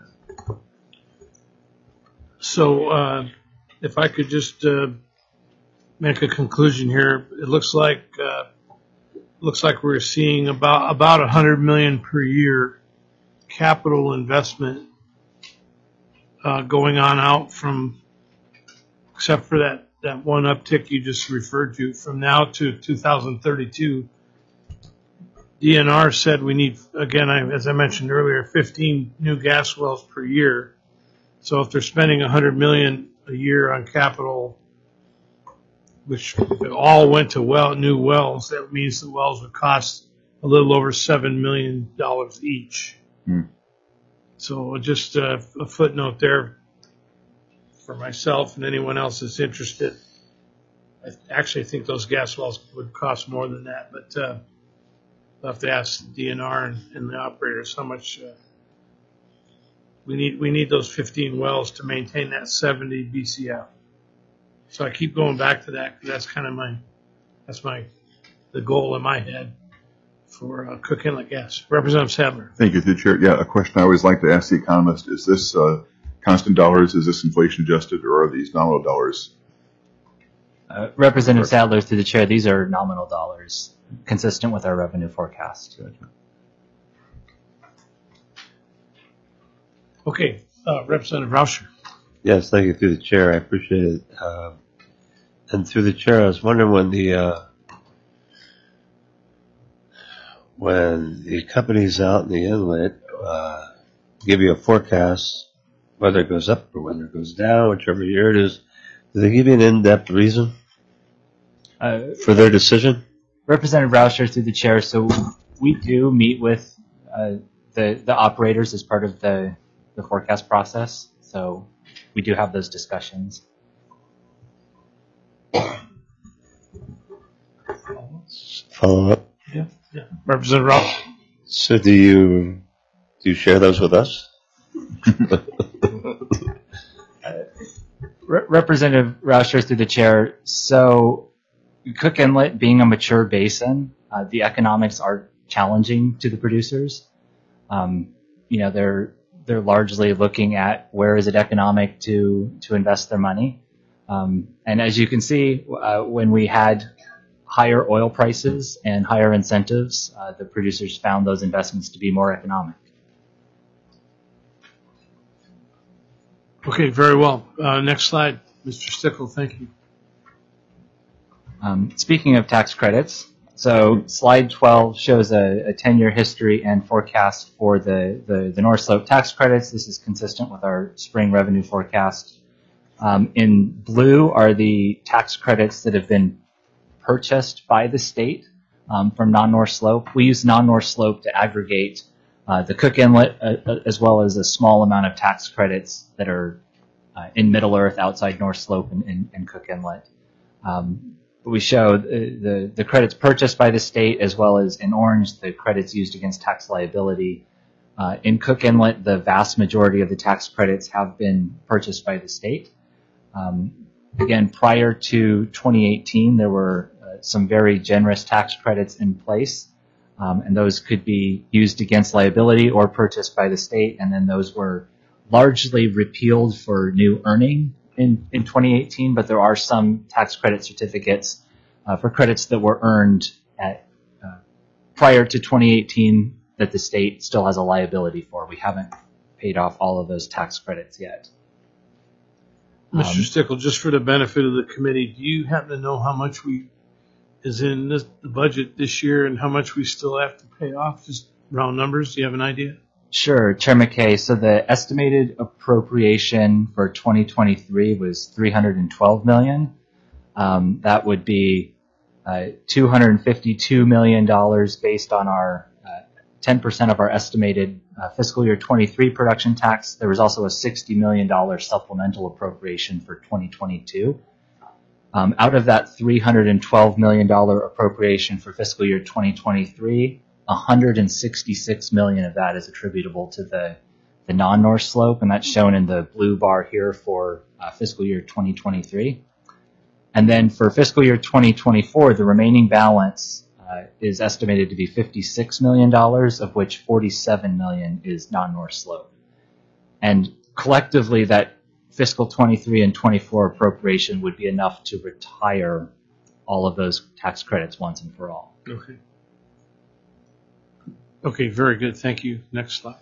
So uh, if I could just uh, make a conclusion here, it looks like uh, looks like we're seeing about about one hundred million dollars per year capital investment uh, going on out from, except for that, that one uptick you just referred to, from now to two thousand thirty-two. D N R said we need, again, I, as I mentioned earlier, fifteen new gas wells per year. So if they're spending one hundred million dollars a year on capital, which all went to well new wells, that means the wells would cost a little over seven million dollars each. Hmm. So just uh, a footnote there for myself and anyone else that's interested. I actually think those gas wells would cost more than that, but uh, I'll have to ask D N R and, and the operators how much uh, we need. We need those fifteen wells to maintain that seventy B C F. So I keep going back to that because that's kind of my that's my the goal in my head for uh, Cook Inlet gas. Representative Sadler. Thank you, through the chair. Yeah, a question I always like to ask the economist: is this uh, constant dollars? Is this inflation adjusted, or are these nominal dollars? Uh, Representative Sadler, through the chair, these are nominal dollars, consistent with our revenue forecast. Okay, uh, Representative Rauscher. Yes, thank you through the chair. I appreciate it. Uh, and through the chair, I was wondering when the uh, when the companies out in the inlet uh, give you a forecast, whether it goes up or whether it goes down, whichever year it is, do they give you an in-depth reason Uh, for their decision? Representative Rauscher through the chair. So we do meet with uh, the the operators as part of the the forecast process. So we do have those discussions. Follow up. Yeah, yeah. Representative Rauscher. So do you do you share those with us? Re- Representative Rauscher through the chair. So Cook Inlet being a mature basin, uh, the economics are challenging to the producers. Um, you know, they're they're largely looking at where is it economic to to invest their money. Um, and as you can see, uh, when we had higher oil prices and higher incentives, uh, the producers found those investments to be more economic. Okay, very well. Uh, next slide, Mister Stickle. Thank you. Um, speaking of tax credits, so slide twelve shows a, a ten-year history and forecast for the, the, the North Slope tax credits. This is consistent with our spring revenue forecast. Um, in blue are the tax credits that have been purchased by the state um, from non-North Slope. We use non-North Slope to aggregate uh, the Cook Inlet uh, as well as a small amount of tax credits that are uh, in Middle Earth outside North Slope and, and, and Cook Inlet. Um, We show the, the, the credits purchased by the state as well as in orange the credits used against tax liability. Uh, in Cook Inlet, the vast majority of the tax credits have been purchased by the state. Um, again, prior to twenty eighteen, there were uh, some very generous tax credits in place, um, and those could be used against liability or purchased by the state, and then those were largely repealed for new earning in, in twenty eighteen, but there are some tax credit certificates uh, for credits that were earned at uh, prior to twenty eighteen that the state still has a liability for. We haven't paid off all of those tax credits yet. Mister Um, Stickle, just for the benefit of the committee, do you happen to know how much we is in this, the budget this year and how much we still have to pay off? Just round numbers. Do you have an idea? Sure, Chair McKay. So the estimated appropriation for twenty twenty-three was three hundred twelve million dollars. Um, that would be uh, two hundred fifty-two million dollars based on our uh, ten percent of our estimated uh, fiscal year twenty-three production tax. There was also a sixty million dollars supplemental appropriation for twenty twenty-two. Um, out of that three hundred twelve million dollars appropriation for fiscal year twenty twenty-three, one hundred sixty-six million dollars of that is attributable to the, the non-North Slope, and that's shown in the blue bar here for uh, fiscal year twenty twenty-three. And then for fiscal year twenty twenty-four, the remaining balance uh, is estimated to be fifty-six million dollars, of which forty-seven million dollars is non-North Slope. And collectively, that fiscal twenty-three and twenty-four appropriation would be enough to retire all of those tax credits once and for all. Okay. Okay, very good. Thank you. Next slide.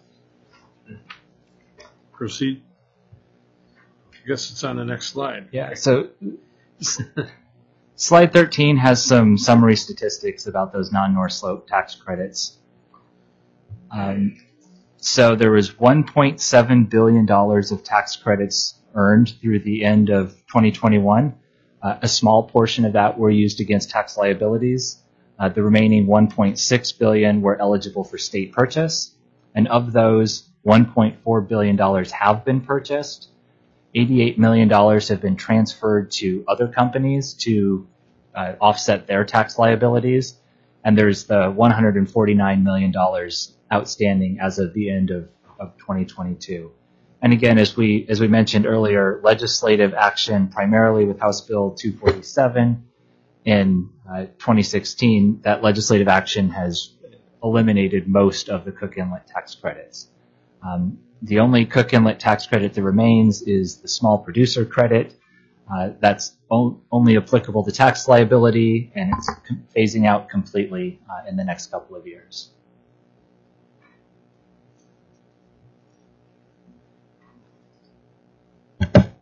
Proceed. I guess it's on the next slide. Yeah, so s- slide thirteen has some summary statistics about those non-North Slope tax credits. Um, so there was one point seven billion dollars of tax credits earned through the end of twenty twenty-one. Uh, a small portion of that were used against tax liabilities. Uh, the remaining one point six billion dollars were eligible for state purchase. And of those, one point four billion dollars have been purchased. eighty-eight million dollars have been transferred to other companies to uh, offset their tax liabilities. And there's the one hundred forty-nine million dollars outstanding as of the end of, of twenty twenty-two. And again, as we as we mentioned earlier, legislative action primarily with House Bill two forty-seven in uh, twenty sixteen, that legislative action has eliminated most of the Cook Inlet tax credits. Um, the only Cook Inlet tax credit that remains is the small producer credit. Uh, that's o- only applicable to tax liability, and it's com- phasing out completely uh, in the next couple of years.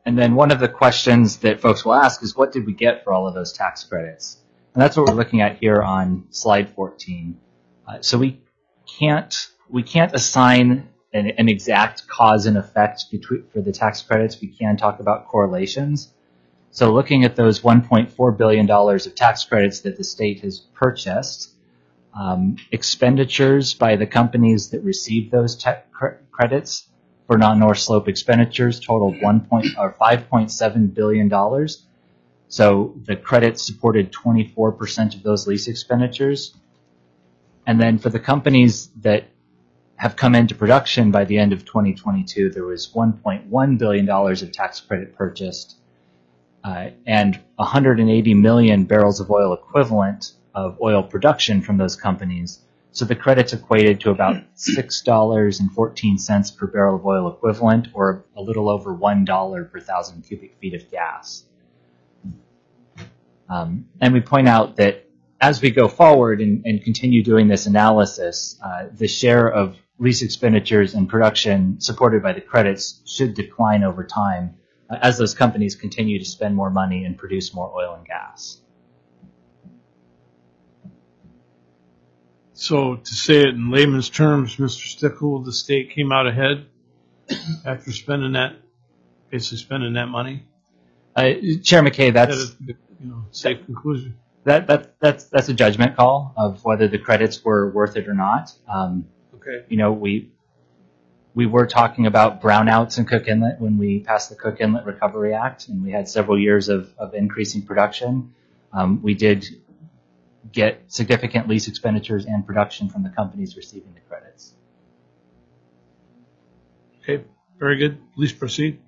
and then one of the questions that folks will ask is, what did we get for all of those tax credits? And that's what we're looking at here on slide fourteen. Uh, so we can't we can't assign an, an exact cause and effect between, for the tax credits. We can talk about correlations. So looking at those one point four billion dollars of tax credits that the state has purchased, um, expenditures by the companies that received those te- cr- credits for non-North Slope expenditures totaled one point or five point seven billion dollars. So the credits supported twenty-four percent of those lease expenditures. And then for the companies that have come into production by the end of twenty twenty-two, there was one point one billion dollars of tax credit purchased, uh, and one hundred eighty million barrels of oil equivalent of oil production from those companies. So the credits equated to about six dollars and fourteen cents per barrel of oil equivalent, or a little over one dollar per thousand cubic feet of gas. Um, and we point out that as we go forward and, and continue doing this analysis, uh, the share of lease expenditures and production supported by the credits should decline over time uh, as those companies continue to spend more money and produce more oil and gas. So to say it in layman's terms, Mister Stickle, the state came out ahead after spending that, basically spending that money. Uh, Chair McKay, that's Is that a, you know, safe conclusion. that, that that's that's a judgment call of whether the credits were worth it or not. Um, Okay. you know, we we were talking about brownouts in Cook Inlet when we passed the Cook Inlet Recovery Act, and we had several years of, of increasing production. Um, we did get significant lease expenditures and production from the companies receiving the credits. Okay. Very good. Please proceed.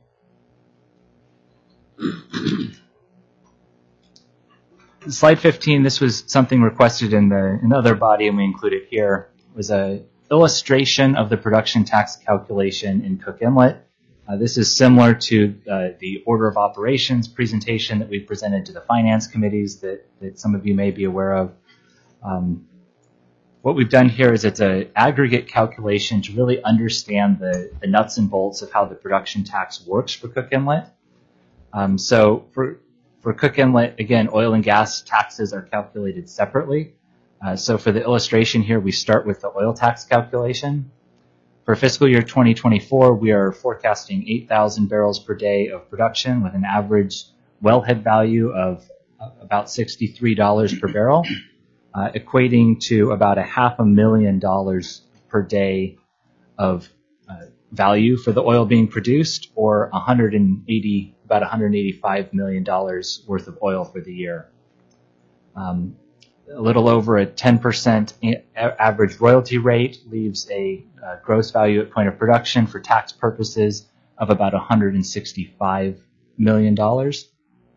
Slide fifteen, this was something requested in the in the other body, and we include it here, was a illustration of the production tax calculation in Cook Inlet. Uh, this is similar to uh, the order of operations presentation that we presented to the finance committees that, that some of you may be aware of. Um, what we've done here is it's an aggregate calculation to really understand the, the nuts and bolts of how the production tax works for Cook Inlet. Um, so for For Cook Inlet, again, oil and gas taxes are calculated separately. Uh, so for the illustration here, we start with the oil tax calculation. For fiscal year twenty twenty-four, we are forecasting eight thousand barrels per day of production with an average wellhead value of about sixty-three dollars per barrel, uh, equating to about a half a million dollars per day of uh, value for the oil being produced, or one hundred eighty about one hundred eighty-five million dollars worth of oil for the year. Um, a little over a ten percent a- average royalty rate leaves a uh, gross value at point of production for tax purposes of about one hundred sixty-five million dollars.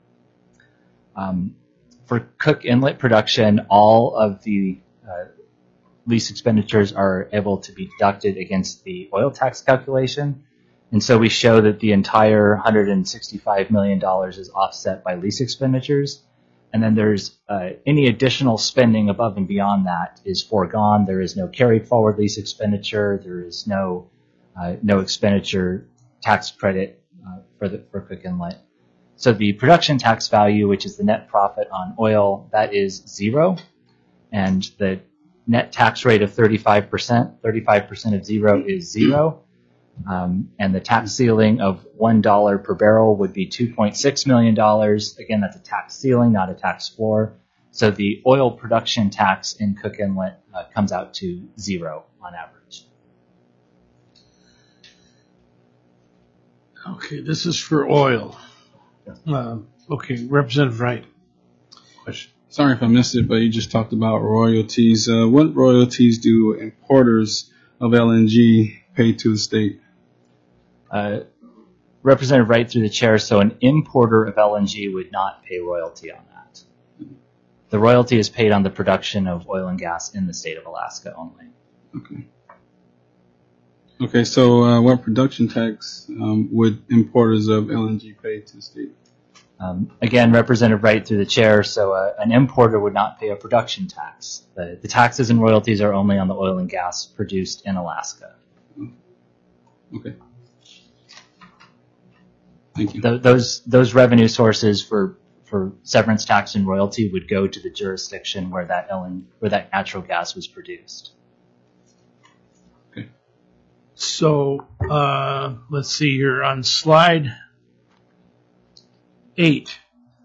Um, for Cook Inlet production, all of the uh, lease expenditures are able to be deducted against the oil tax calculation. And so we show that the entire one hundred sixty-five million dollars is offset by lease expenditures. And then there's uh, any additional spending above and beyond that is foregone. There is no carried forward lease expenditure. There is no uh, no expenditure tax credit uh, for the for Cook Inlet. So the production tax value, which is the net profit on oil, that is zero. And the net tax rate of thirty-five percent, thirty-five percent of zero is zero. Um, and the tax ceiling of one dollar per barrel would be two point six million dollars. Again, that's a tax ceiling, not a tax floor. So the oil production tax in Cook Inlet uh, comes out to zero on average. Okay, this is for oil. Uh, okay, Representative Wright. Question. Sorry if I missed it, but you just talked about royalties. Uh, what royalties do importers of L N G pay to the state? Uh, Representative Wright through the chair, so an importer of L N G would not pay royalty on that. The royalty is paid on the production of oil and gas in the state of Alaska only. Okay. Okay, so uh, what production tax um, would importers of L N G pay to the state? Um, again, Representative Wright through the chair, so uh, an importer would not pay a production tax. The, the taxes and royalties are only on the oil and gas produced in Alaska. Okay. Thank you. Th- those those revenue sources for for severance tax and royalty would go to the jurisdiction where that L N, where that natural gas was produced. So, uh, let's see here on slide eight,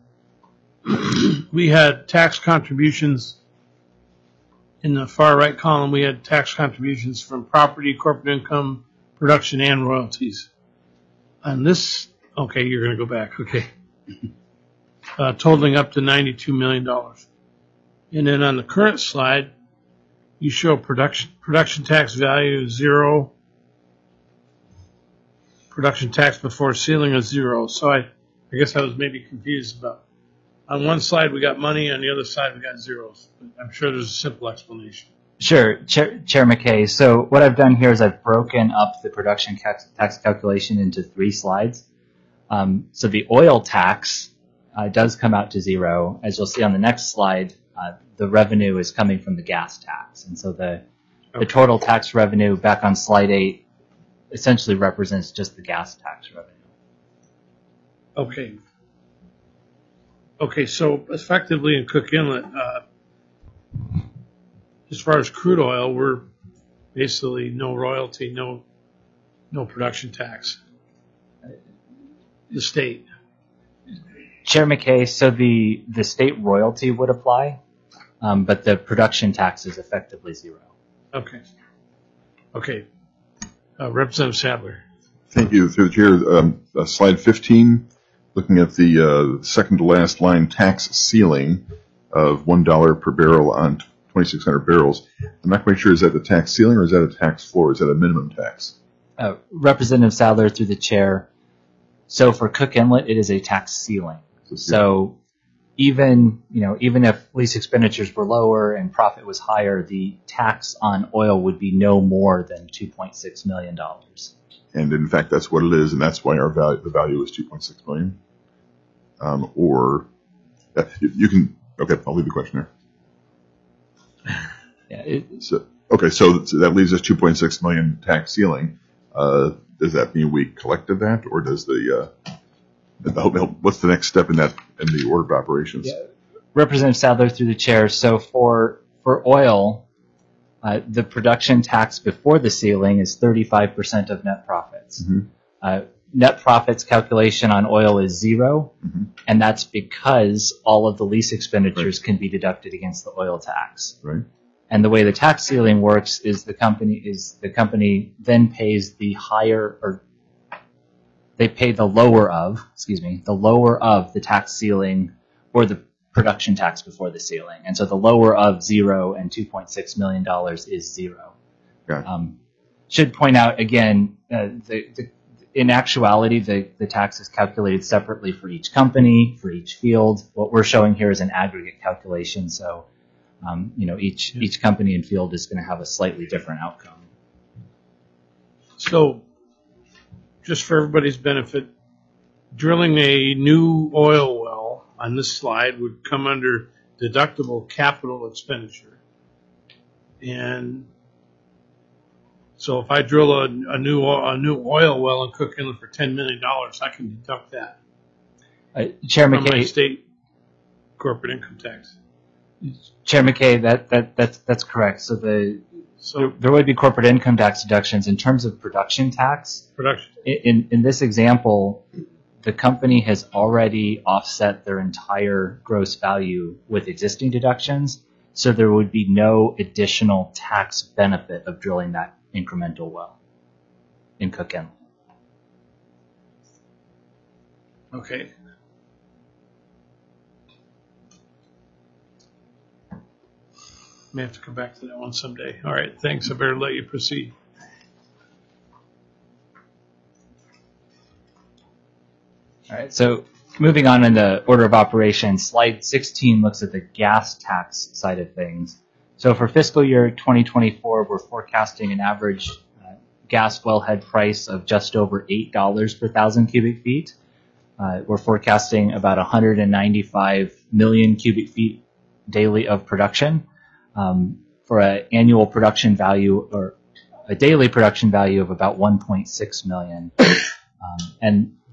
we had tax contributions in the far right column. We had tax contributions from property, corporate income, production, and royalties. On this, okay, you're going to go back. Okay. Uh, totaling up to ninety-two million dollars. And then on the current slide, you show production, production tax value is zero. Production tax before ceiling is zero. So I, I guess I was maybe confused about, on one side we got money, on the other side we got zeros. I'm sure there's a simple explanation. Sure, Chair, Chair McKay. So what I've done here is I've broken up the production tax, tax calculation into three slides. Um, so the oil tax uh, does come out to zero. As you'll see on the next slide, uh, the revenue is coming from the gas tax. And so the, Okay. the total tax revenue back on slide eight essentially represents just the gas tax revenue. Okay. Okay, so effectively in Cook Inlet, uh, as far as crude oil, we're basically no royalty, no no production tax. The state. Chair McKay, so the, the state royalty would apply, um, but the production tax is effectively zero. Okay. Okay. Uh, Representative Sadler. Thank you. Through the chair, um, uh, slide fifteen, looking at the uh, second to last line tax ceiling of one dollar per barrel on twenty-six hundred barrels. I'm not quite sure, is that the tax ceiling or is that a tax floor? Is that a minimum tax? Uh, Representative Sadler, through the chair. So for Cook Inlet, it is a tax ceiling. So even, you know, even if lease expenditures were lower and profit was higher, the tax on oil would be no more than two point six million dollars. And in fact, that's what it is, and that's why our value, the value is two point six million. Um, or uh, you, you can. Okay, I'll leave the question there. Yeah, it, So okay, so, so that leaves us two point six million tax ceiling. Uh, does that mean we collected that, or does the uh, what's the next step in that in the order of operations? Yeah. Representative Sadler, through the chair. So for for oil, uh, the production tax before the ceiling is thirty-five percent of net profits. Mm-hmm. Uh, net profits calculation on oil is zero, Mm-hmm. and that's because all of the lease expenditures right. can be deducted against the oil tax. Right. And the way the tax ceiling works is the company is the company then pays the higher or they pay the lower of, excuse me, the lower of the tax ceiling or the production tax before the ceiling. And so the lower of zero and two point six million dollars is zero. Got it. Um, should point out again, uh, the, the, in actuality, the, the tax is calculated separately for each company, for each field. What we're showing here is an aggregate calculation. So, um, you know, each, each company and field is going to have a slightly different outcome. So, just for everybody's benefit, drilling a new oil well on this slide would come under deductible capital expenditure. And so if I drill a, a new a new oil well in Cook Inlet for ten million dollars, I can deduct that Uh, Chair from my McKay, state corporate income tax. Chair McKay, that, that, that's, that's correct. So the, So there would be corporate income tax deductions. In terms of production tax, production. in, in this example, the company has already offset their entire gross value with existing deductions, so there would be no additional tax benefit of drilling that incremental well in Cook Inlet. Okay. May have to come back to that one someday. All right, thanks. I better let you proceed. All right, so moving on in the order of operations, slide sixteen looks at the gas tax side of things. So for fiscal year twenty twenty-four, we're forecasting an average uh, gas wellhead price of just over eight dollars per thousand cubic feet. Uh, we're forecasting about one hundred ninety-five million cubic feet daily of production um, for an annual production value or a daily production value of about one point six million. Um, and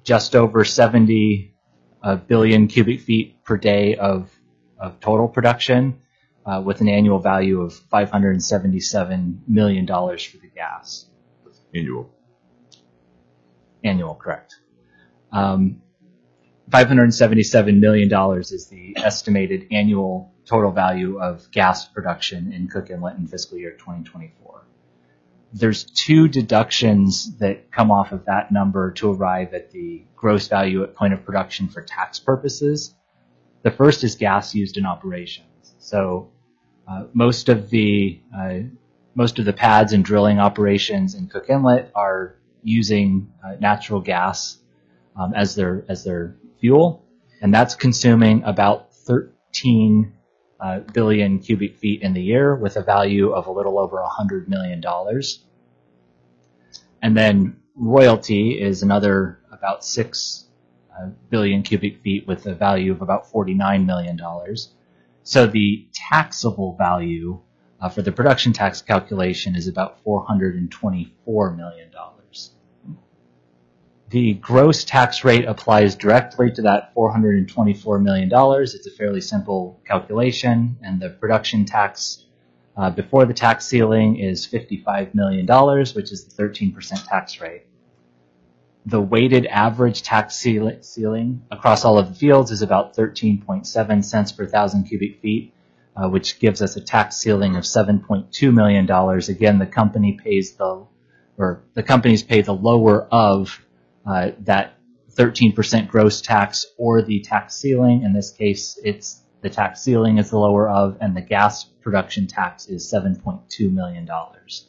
just over seventy uh, billion cubic feet per day of, of total production, uh, with an annual value of five hundred seventy-seven million dollars for the gas. Annual. Annual, correct. Um, five hundred seventy-seven million dollars is the estimated annual total value of gas production in Cook Inlet in fiscal year twenty twenty-four. There's two deductions that come off of that number to arrive at the gross value at point of production for tax purposes. The first is gas used in operations. So uh, most of the uh, most of the pads and drilling operations in Cook Inlet are using uh, natural gas um, as their as their fuel, and that's consuming about thirteen uh, billion cubic feet in the year, with a value of a little over a hundred million dollars. And then royalty is another about six uh, billion cubic feet, with a value of about forty-nine million dollars. So the taxable value uh, for the production tax calculation is about four hundred twenty-four million dollars. The gross tax rate applies directly to that four hundred twenty-four million dollars. It's a fairly simple calculation, and the production tax uh, before the tax ceiling is fifty-five million dollars, which is the thirteen percent tax rate. The weighted average tax ceiling across all of the fields is about thirteen point seven cents per thousand cubic feet, uh, which gives us a tax ceiling of seven point two million dollars. Again, the company pays the, or the companies pay the lower of uh, that thirteen percent gross tax or the tax ceiling. In this case, it's the tax ceiling is the lower of, and the gas production tax is seven point two million dollars.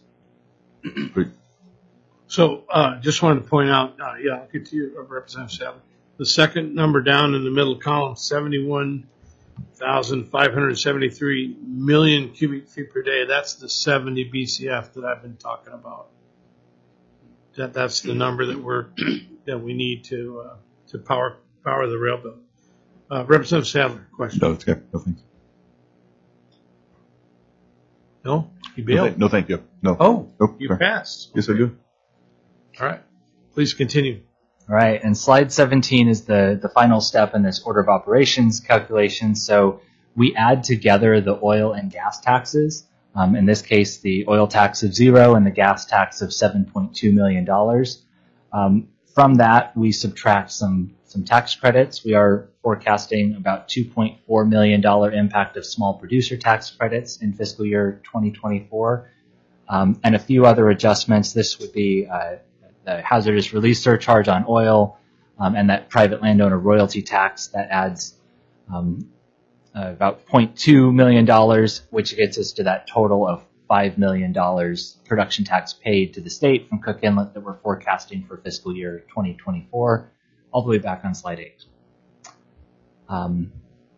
So, uh, just wanted to point out, uh, yeah, I'll get to you, Representative Sadler. The second number down in the middle column, seventy-one thousand five hundred seventy-three million cubic feet per day. That's the seventy B C F that I've been talking about. That that's the number that we're that we need to uh, to power power the rail bill. Uh, Representative Sadler, question? No, it's okay. No, thanks. No, you No, bailed. thank, no, thank you. No. Oh, Nope, you sorry. passed. Yes, I do. All right, please continue. All right, and slide seventeen is the, the final step in this order of operations calculation. So we add together the oil and gas taxes. Um, in this case, the oil tax of zero and the gas tax of seven point two million dollars. Um, from that, we subtract some, some tax credits. We are forecasting about two point four million dollars impact of small producer tax credits in fiscal year twenty twenty-four, um, and a few other adjustments. This would be uh, the hazardous release surcharge on oil, um, and that private landowner royalty tax that adds um, uh, about zero point two million dollars, which gets us to that total of five million dollars production tax paid to the state from Cook Inlet that we're forecasting for fiscal year twenty twenty-four, all the way back on slide eight. Um,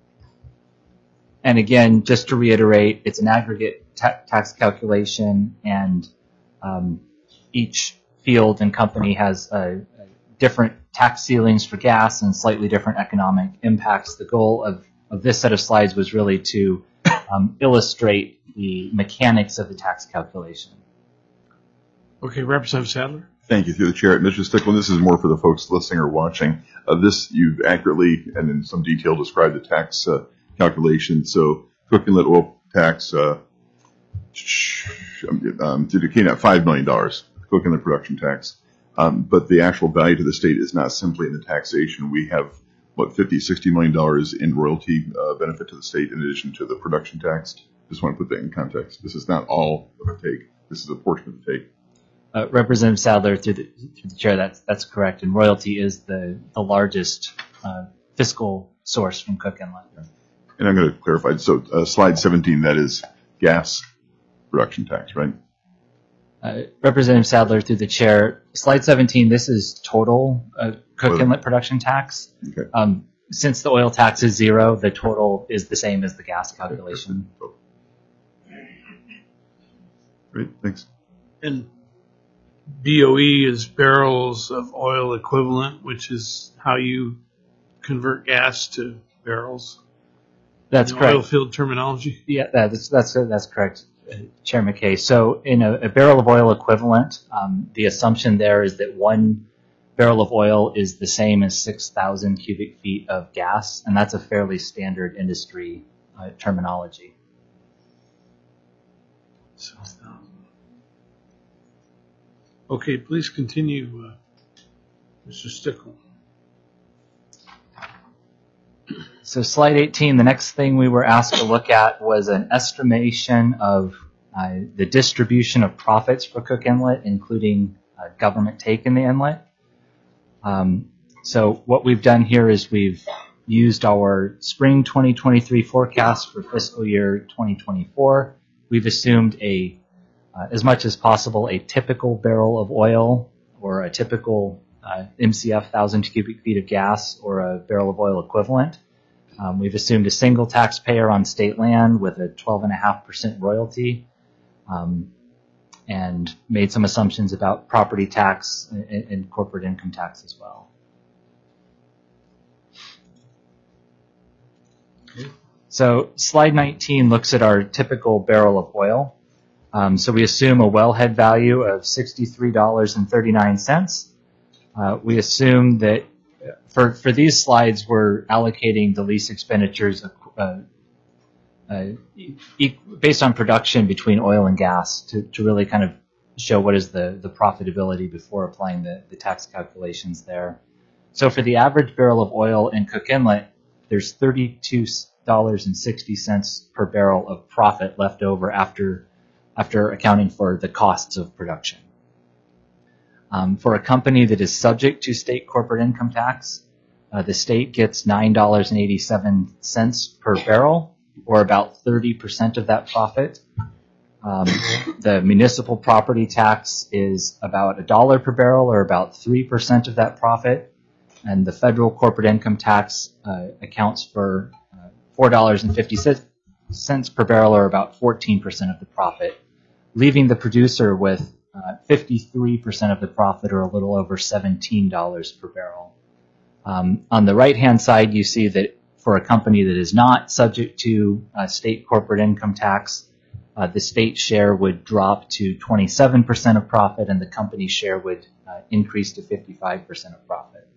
and again, just to reiterate, it's an aggregate ta- tax calculation, and um, each field and company has uh, different tax ceilings for gas and slightly different economic impacts. The goal of, of this set of slides was really to um, illustrate the mechanics of the tax calculation. Okay, Representative Sadler. Thank you, through the chair. Mister Stickland, this is more for the folks listening or watching. Uh, this, you've accurately and in some detail described the tax uh, calculation. So, Cook Inlet oil tax, uh, um, came at five million dollars, Cook Inlet production tax. Um, but the actual value to the state is not simply in the taxation. We have, what, fifty, sixty million dollars in royalty uh, benefit to the state in addition to the production tax. Just want to put that in context. This is not all of the take. This is a portion of the take. Uh, Representative Sadler, through the, through the chair, that's that's correct. And royalty is the the largest uh, fiscal source from Cook Inlet. And I'm going to clarify. So, uh, slide seventeen, that is gas production tax, right? Uh, Representative Sadler, through the chair, slide seventeen. This is total uh, Cook Oil. Inlet production tax. Okay. Um, since the oil tax is zero, the total is the same as the gas calculation. Great, thanks. And B O E is barrels of oil equivalent, which is how you convert gas to barrels. That's in correct. Oil field terminology. Yeah, that's that's that's correct, uh, Chair McKay. So, in a, a barrel of oil equivalent, um, the assumption there is that one barrel of oil is the same as six thousand cubic feet of gas, and that's a fairly standard industry uh, terminology. Okay, please continue, uh, Mister Stickle. So slide eighteen, the next thing we were asked to look at was an estimation of uh, the distribution of profits for Cook Inlet, including uh, government take in the inlet. Um, so what we've done here is we've used our spring twenty twenty-three forecast for fiscal year twenty twenty-four. We've assumed a, uh, as much as possible, a typical barrel of oil or a typical uh, M C F thousand cubic feet of gas or a barrel of oil equivalent. Um, we've assumed a single taxpayer on state land with a twelve point five percent royalty, um, and made some assumptions about property tax and, and corporate income tax as well. Okay. So slide nineteen looks at our typical barrel of oil. Um, so we assume a wellhead value of sixty-three dollars and thirty-nine cents. Uh, we assume that For, for these slides, we're allocating the lease expenditures uh, uh, e- based on production between oil and gas to, to really kind of show what is the, the profitability before applying the, the tax calculations there. So for the average barrel of oil in Cook Inlet, there's thirty-two dollars and sixty cents per barrel of profit left over after, after accounting for the costs of production. Um, for a company that is subject to state corporate income tax, uh, the state gets nine dollars and eighty-seven cents per barrel, or about thirty percent of that profit. Um, the municipal property tax is about a dollar per barrel, or about three percent of that profit. And the federal corporate income tax uh, accounts for uh, four dollars and fifty cents per barrel, or about fourteen percent of the profit, leaving the producer with Uh, fifty-three percent of the profit, or a little over seventeen dollars per barrel. Um, on the right-hand side, you see that for a company that is not subject to uh, state corporate income tax, uh, the state share would drop to twenty-seven percent of profit, and the company share would uh, increase to fifty-five percent of profit.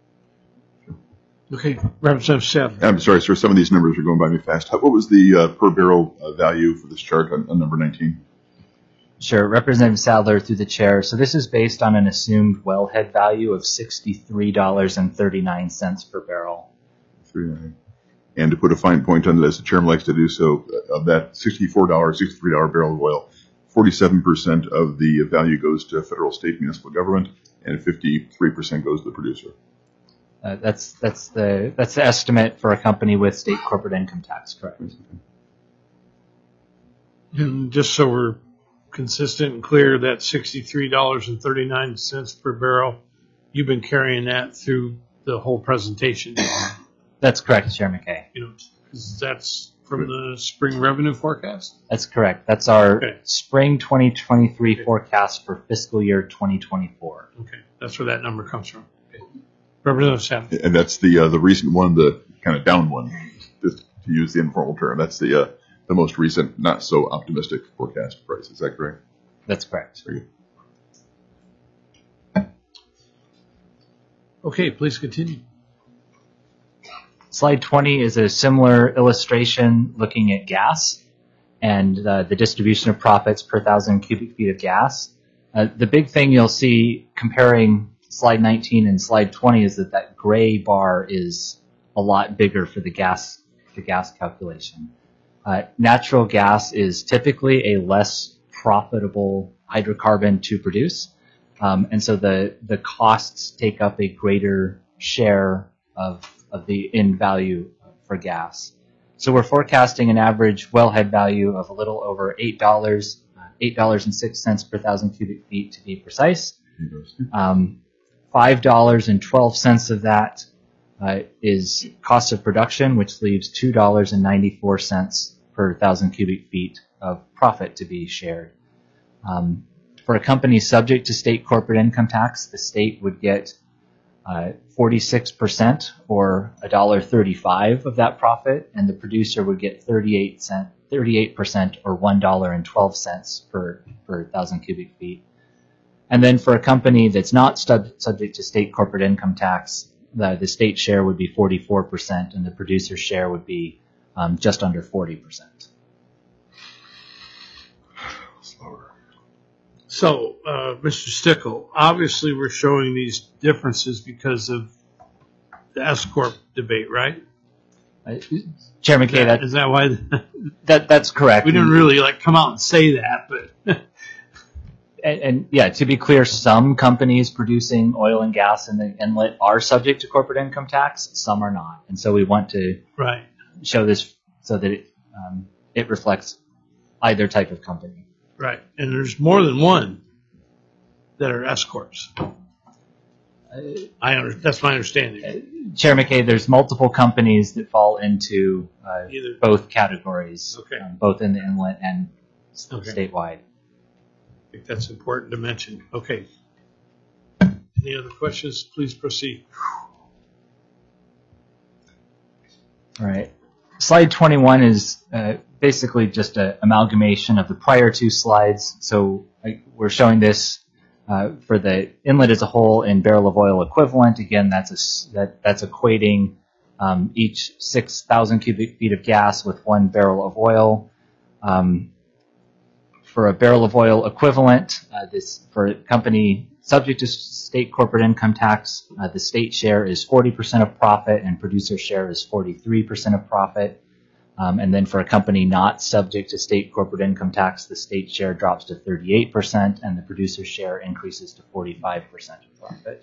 Okay, Representative Sadler. I'm sorry, sir. Some of these numbers are going by me fast. How, what was the uh, per barrel uh, value for this chart on, on number nineteen? Sure, Representative Sadler through the chair. So this is based on an assumed wellhead value of sixty-three dollars and thirty-nine cents per barrel. And to put a fine point on it, as the chairman likes to do so, of that sixty-four dollars, sixty-three dollars barrel of oil, forty-seven percent of the value goes to federal, state, municipal government, and fifty-three percent goes to the producer. Uh, that's that's the that's the estimate for a company with state corporate income tax, correct? And just so we're consistent and clear, that sixty-three dollars and thirty-nine cents per barrel, you've been carrying that through the whole presentation. That's correct, Chair McKay. You know, 'cause that's from the spring revenue forecast? That's correct. That's our Okay. spring twenty twenty-three Okay. forecast for fiscal year twenty twenty-four. Okay, that's where that number comes from. Okay. Representative Sadler. And that's the uh, the recent one, the kind of down one, just to use the informal term. That's the uh, the most recent, not so optimistic forecast price. Is that correct? That's correct. Very good. Okay, please continue. Slide twenty is a similar illustration looking at gas and uh, the distribution of profits per thousand cubic feet of gas. Uh, the big thing you'll see comparing slide nineteen and slide twenty is that that gray bar is a lot bigger for the gas, the gas calculation. Uh, natural gas is typically a less profitable hydrocarbon to produce, um, and so the the costs take up a greater share of of the in value for gas. So we're forecasting an average wellhead value of a little over eight dollars, uh, eight dollars and six cents per thousand cubic feet to be precise. Um, five dollars and twelve cents of that uh, is cost of production, which leaves two dollars and ninety-four cents per thousand cubic feet of profit to be shared. Um, for a company subject to state corporate income tax, the state would get uh, forty-six percent or one dollar and thirty-five cents of that profit, and the producer would get thirty-eight cent, thirty-eight percent or one dollar and twelve cents per, per thousand cubic feet. And then for a company that's not sub- subject to state corporate income tax, the, the state share would be forty-four percent and the producer's share would be um, just under forty percent. So, uh, Mister Stickle, obviously we're showing these differences because of the S corp debate, right? Uh, Chairman Kay, that, Is that why? that that's correct. We didn't really like come out and say that, but And, and yeah, to be clear, some companies producing oil and gas in the inlet are subject to corporate income tax. Some are not, and so we want to right, show this so that it, um, it reflects either type of company. right. And there's more than one that are S corps. I under, that's my understanding. Chair McKay, there's multiple companies that fall into uh, Either. both categories, Okay. um, both in the inlet and s- Okay. statewide. I think that's important to mention. Okay. Any other questions? Please proceed. All right. Slide twenty-one is uh, basically just an amalgamation of the prior two slides. So I, we're showing this uh, for the inlet as a whole in barrel of oil equivalent. Again, that's a, s- that, that's equating um, each six thousand cubic feet of gas with one barrel of oil. Um, for a barrel of oil equivalent, uh, this for a company subject to state corporate income tax, uh, the state share is forty percent of profit and producer share is forty-three percent of profit. Um, and then for a company not subject to state corporate income tax, the state share drops to thirty-eight percent and the producer share increases to forty-five percent of profit.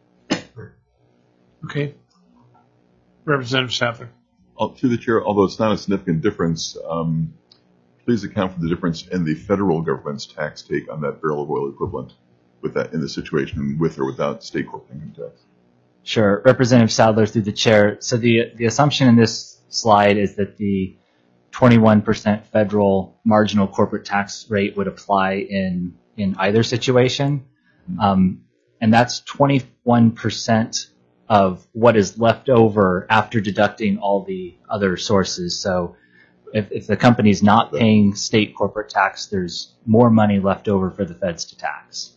Okay. Representative Sadler. Uh, Through the chair, although it's not a significant difference, um, please account for the difference in the federal government's tax take on that barrel of oil equivalent with that in the situation with or without state corporate income tax. Sure. Representative Sadler through the chair. So the the assumption in this slide is that the twenty-one percent federal marginal corporate tax rate would apply in, in either situation. Um, and that's twenty-one percent of what is left over after deducting all the other sources. So if, if the company's not paying state corporate tax, there's more money left over for the feds to tax.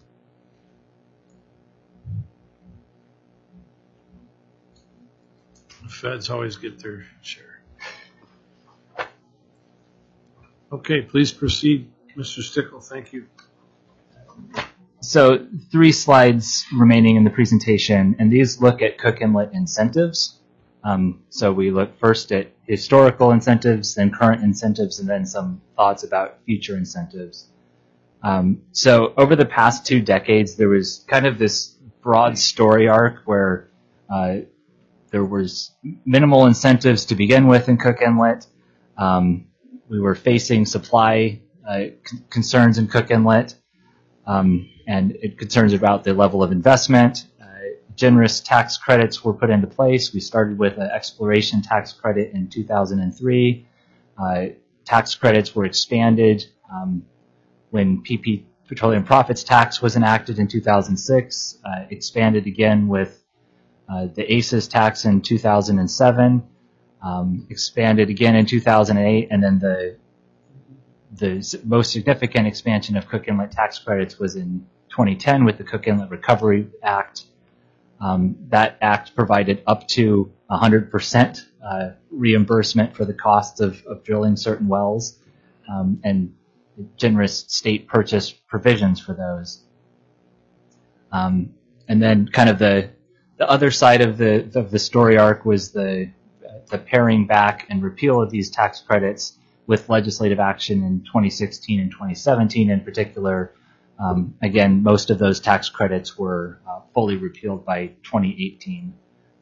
The feds always get their share. Okay, please proceed, Mister Stickle. Thank you. So three slides remaining in the presentation, and these look at Cook Inlet incentives. Um, so we look first at historical incentives, then current incentives, and then some thoughts about future incentives. Um, so over the past two decades, there was kind of this broad story arc where uh, there was minimal incentives to begin with in Cook Inlet. Um, we were facing supply uh, c- concerns in Cook Inlet. Um, and it concerns about the level of investment. Uh, generous tax credits were put into place. We started with an exploration tax credit in two thousand three. Uh, tax credits were expanded um, when P P Petroleum Profits Tax was enacted in two thousand six, uh, expanded again with uh, the A C E S tax in two thousand seven, um, expanded again in two thousand eight, and then the The most significant expansion of Cook Inlet tax credits was in twenty ten with the Cook Inlet Recovery Act. Um, that act provided up to one hundred percent uh, reimbursement for the costs of, of drilling certain wells um, and generous state purchase provisions for those. Um, and then kind of the the other side of the of the story arc was the the paring back and repeal of these tax credits with legislative action in twenty sixteen and twenty seventeen in particular. Um, again, most of those tax credits were uh, fully repealed by twenty eighteen.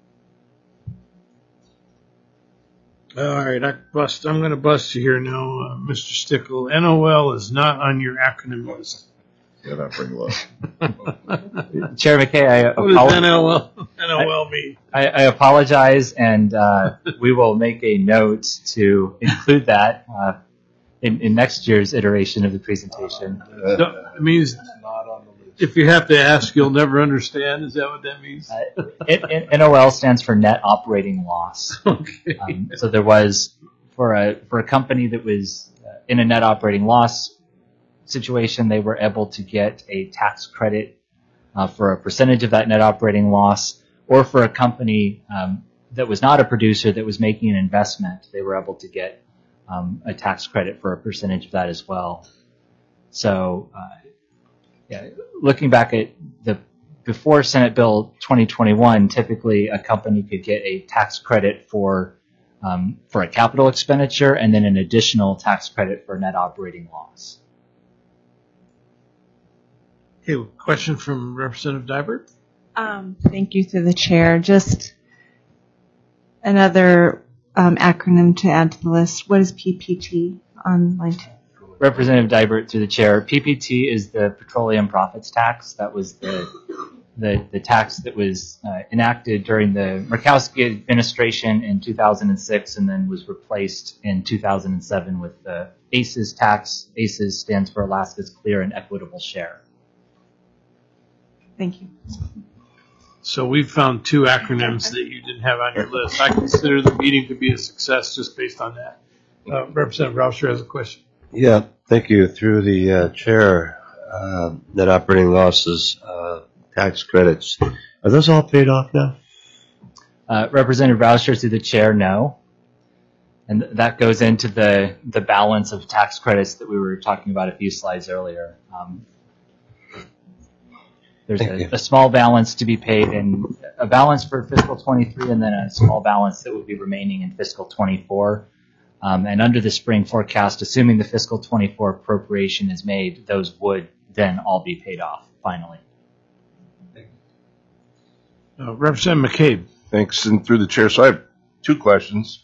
All right, I bust. I'm going to bust you here now, uh, Mister Stickle. N O L is not on your acronym list. Yeah, not bring low. Chair McKay, I, What does apol- N O L, N O L mean? I, I apologize, and uh, we will make a note to include that uh, in, in next year's iteration of the presentation. No, it means if you have to ask, you'll never understand. Is that what that means? Uh, it, it, N O L stands for net operating loss. Okay. Um, so there was, for a for a company that was uh, in a net operating loss situation, they were able to get a tax credit uh, for a percentage of that net operating loss, or for a company um, that was not a producer that was making an investment, they were able to get um, a tax credit for a percentage of that as well. So, uh, yeah, looking back at the before Senate Bill twenty twenty-one, typically a company could get a tax credit for um, for a capital expenditure and then an additional tax credit for net operating loss. Okay, question from Representative Dybert? Um, thank you through the chair. Just another um, acronym to add to the list. What is P P T on line two? Representative Dybert through the chair. P P T is the petroleum profits tax. That was the the, the tax that was uh, enacted during the Murkowski administration in two thousand six and then was replaced in two thousand seven with the A C E S tax. A C E S stands for Alaska's Clear and Equitable Share. Thank you. So we've found two acronyms that you didn't have on your list. I consider the meeting to be a success just based on that. Uh, Representative Rauscher has a question. Yeah, thank you. Through the uh, chair, uh, net operating losses, uh, tax credits, are those all paid off now? Uh, Representative Rauscher through the chair, no. And th- that goes into the, the balance of tax credits that we were talking about a few slides earlier. Um, there's a, a small balance to be paid, and a balance for fiscal twenty-three, and then a small balance that would be remaining in fiscal twenty-four. Um, and under the spring forecast, assuming the fiscal twenty-four appropriation is made, those would then all be paid off finally. Uh, Representative McCabe. Thanks, and through the chair. So I have two questions.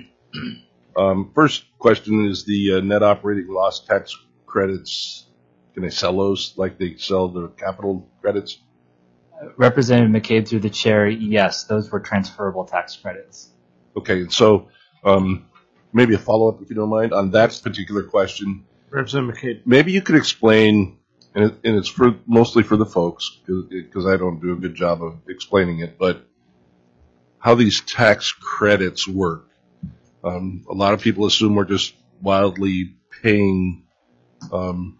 Um, first question is the uh, net operating loss tax credits. Can they sell those like they sell the capital credits? Uh, Representative McCabe through the chair, yes, those were transferable tax credits. Okay, so um, maybe a follow-up, if you don't mind, on that particular question. Representative McCabe. Maybe you could explain, and, it, and it's for mostly for the folks, because I don't do a good job of explaining it, but how these tax credits work. Um, a lot of people assume we're just wildly paying um,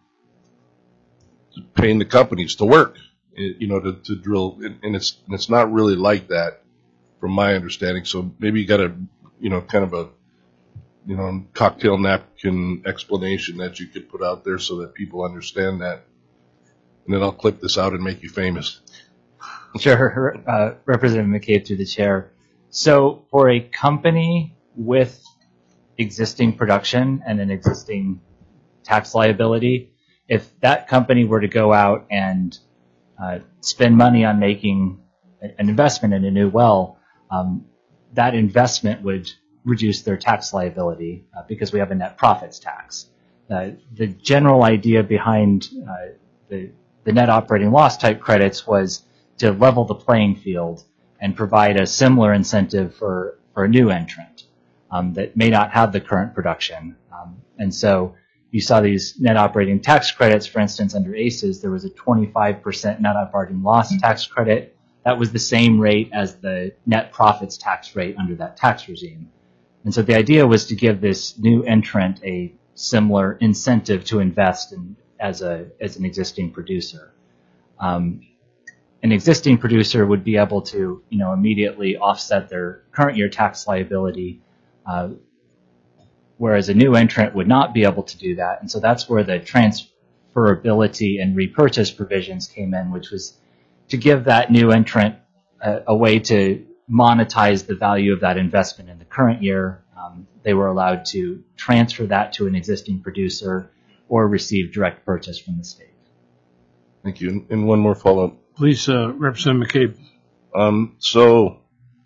paying the companies to work, you know, to, to drill, and it's and it's not really like that, from my understanding. So maybe you got a, you know, kind of a, you know, cocktail napkin explanation that you could put out there so that people understand that. And then I'll clip this out and make you famous. Sure, uh, Representative McCabe through the chair. So for a company with existing production and an existing tax liability, if that company were to go out and uh, spend money on making an investment in a new well, um, that investment would reduce their tax liability uh, because we have a net profits tax. Uh, the general idea behind uh, the, the net operating loss type credits was to level the playing field and provide a similar incentive for, for a new entrant um, that may not have the current production. Um, and so you saw these net operating tax credits, for instance, under A C E S, there was a twenty-five percent net operating loss tax credit. That was the same rate as the net profits tax rate under that tax regime. And so the idea was to give this new entrant a similar incentive to invest in, as a as an existing producer. Um, an existing producer would be able to, you know, immediately offset their current year tax liability, uh, whereas a new entrant would not be able to do that. And so that's where the transferability and repurchase provisions came in, which was to give that new entrant a, a way to monetize the value of that investment in the current year. Um, they were allowed to transfer that to an existing producer or receive direct purchase from the state. Thank you. And one more follow-up. Please, uh, Representative McCabe. Um, so,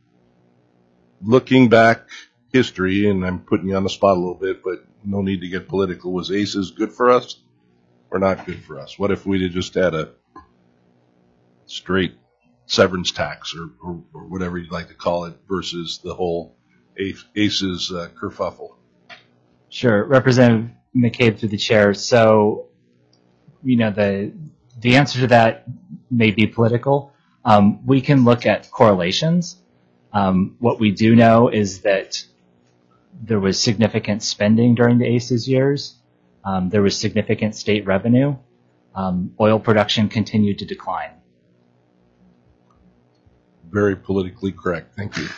looking back history, and I'm putting you on the spot a little bit, but no need to get political. Was A C E S good for us or not good for us? What if we'd have just had a straight severance tax or, or, or whatever you'd like to call it versus the whole A C E S uh, kerfuffle? Sure. Representative McCabe through the chair. So, you know, the the answer to that may be political. Um, we can look at correlations. Um, what we do know is that there was significant spending during the A C E S years. um, there was significant state revenue. Um, oil production continued to decline. Very politically correct. Thank you.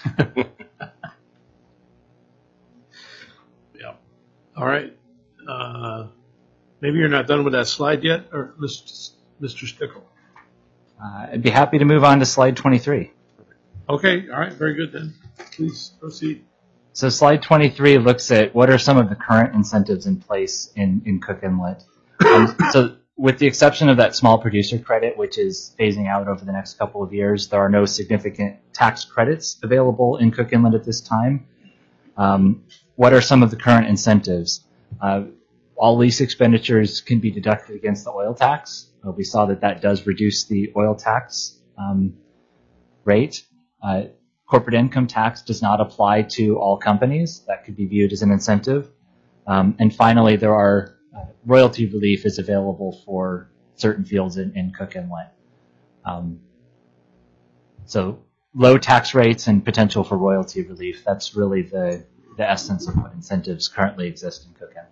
Yeah. All right. Uh, maybe you're not done with that slide yet, or Mister Mister Stickle. Uh, I'd be happy to move on to slide twenty-three. Okay. All right. Very good then. Please proceed. So slide twenty-three looks at what are some of the current incentives in place in, in Cook Inlet. Um, so with the exception of that small producer credit, which is phasing out over the next couple of years, there are no significant tax credits available in Cook Inlet at this time. Um, what are some of the current incentives? Uh, all lease expenditures can be deducted against the oil tax. Uh, we saw that that does reduce the oil tax um, rate. Uh, corporate income tax does not apply to all companies. That could be viewed as an incentive. Um, and finally, there are uh, royalty relief is available for certain fields in, in Cook Inlet. Um, so low tax rates and potential for royalty relief, that's really the, the essence of what incentives currently exist in Cook Inlet.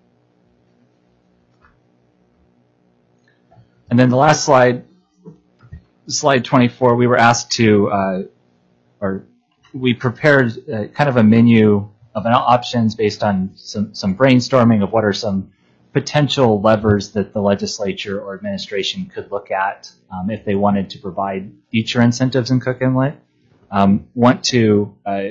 And then the last slide, slide twenty-four, we were asked to, uh, or we prepared uh, kind of a menu of options based on some, some brainstorming of what are some potential levers that the legislature or administration could look at um, if they wanted to provide future incentives in Cook Inlet. Um, want to uh,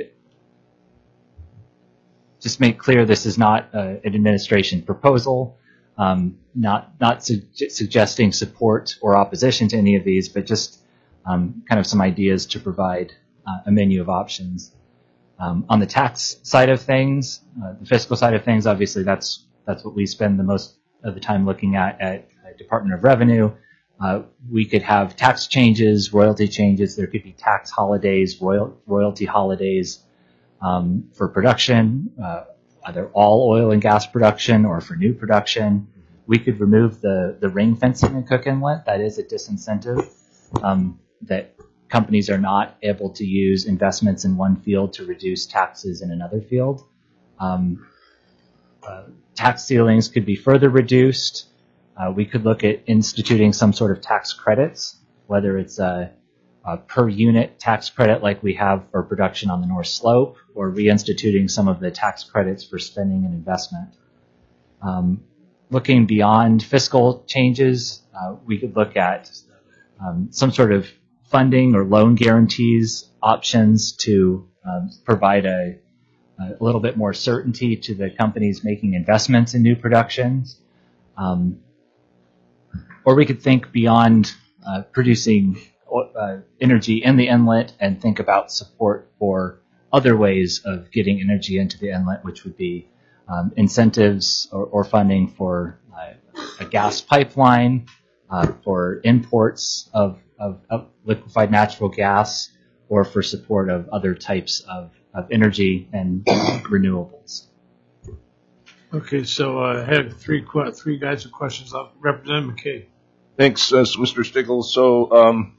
just make clear this is not uh, an administration proposal, um, not not su- suggesting support or opposition to any of these, but just um, kind of some ideas to provide uh, a menu of options. Um, on the tax side of things, uh, the fiscal side of things, obviously that's that's what we spend the most of the time looking at at, at Department of Revenue. Uh, we could have tax changes, royalty changes. There could be tax holidays, royal, royalty holidays um, for production, uh, either all oil and gas production or for new production. We could remove the, the ring fencing in Cook Inlet. That is a disincentive um, that companies are not able to use investments in one field to reduce taxes in another field. Um, uh, tax ceilings could be further reduced. Uh, we could look at instituting some sort of tax credits, whether it's a, a per unit tax credit like we have for production on the North Slope, or reinstituting some of the tax credits for spending and investment. Um, looking beyond fiscal changes, uh, we could look at um, some sort of funding or loan guarantees options to um, provide a, a little bit more certainty to the companies making investments in new productions. Um, or we could think beyond uh, producing uh, energy in the inlet and think about support for other ways of getting energy into the inlet, which would be um, incentives or, or funding for uh, a gas pipeline, uh, for imports of, of, of liquefied natural gas, or for support of other types of, of energy and renewables. Okay, so uh, I had three que- three guys with questions. I'll Representative McKay. Thanks, uh, Mister Stickles. So, um,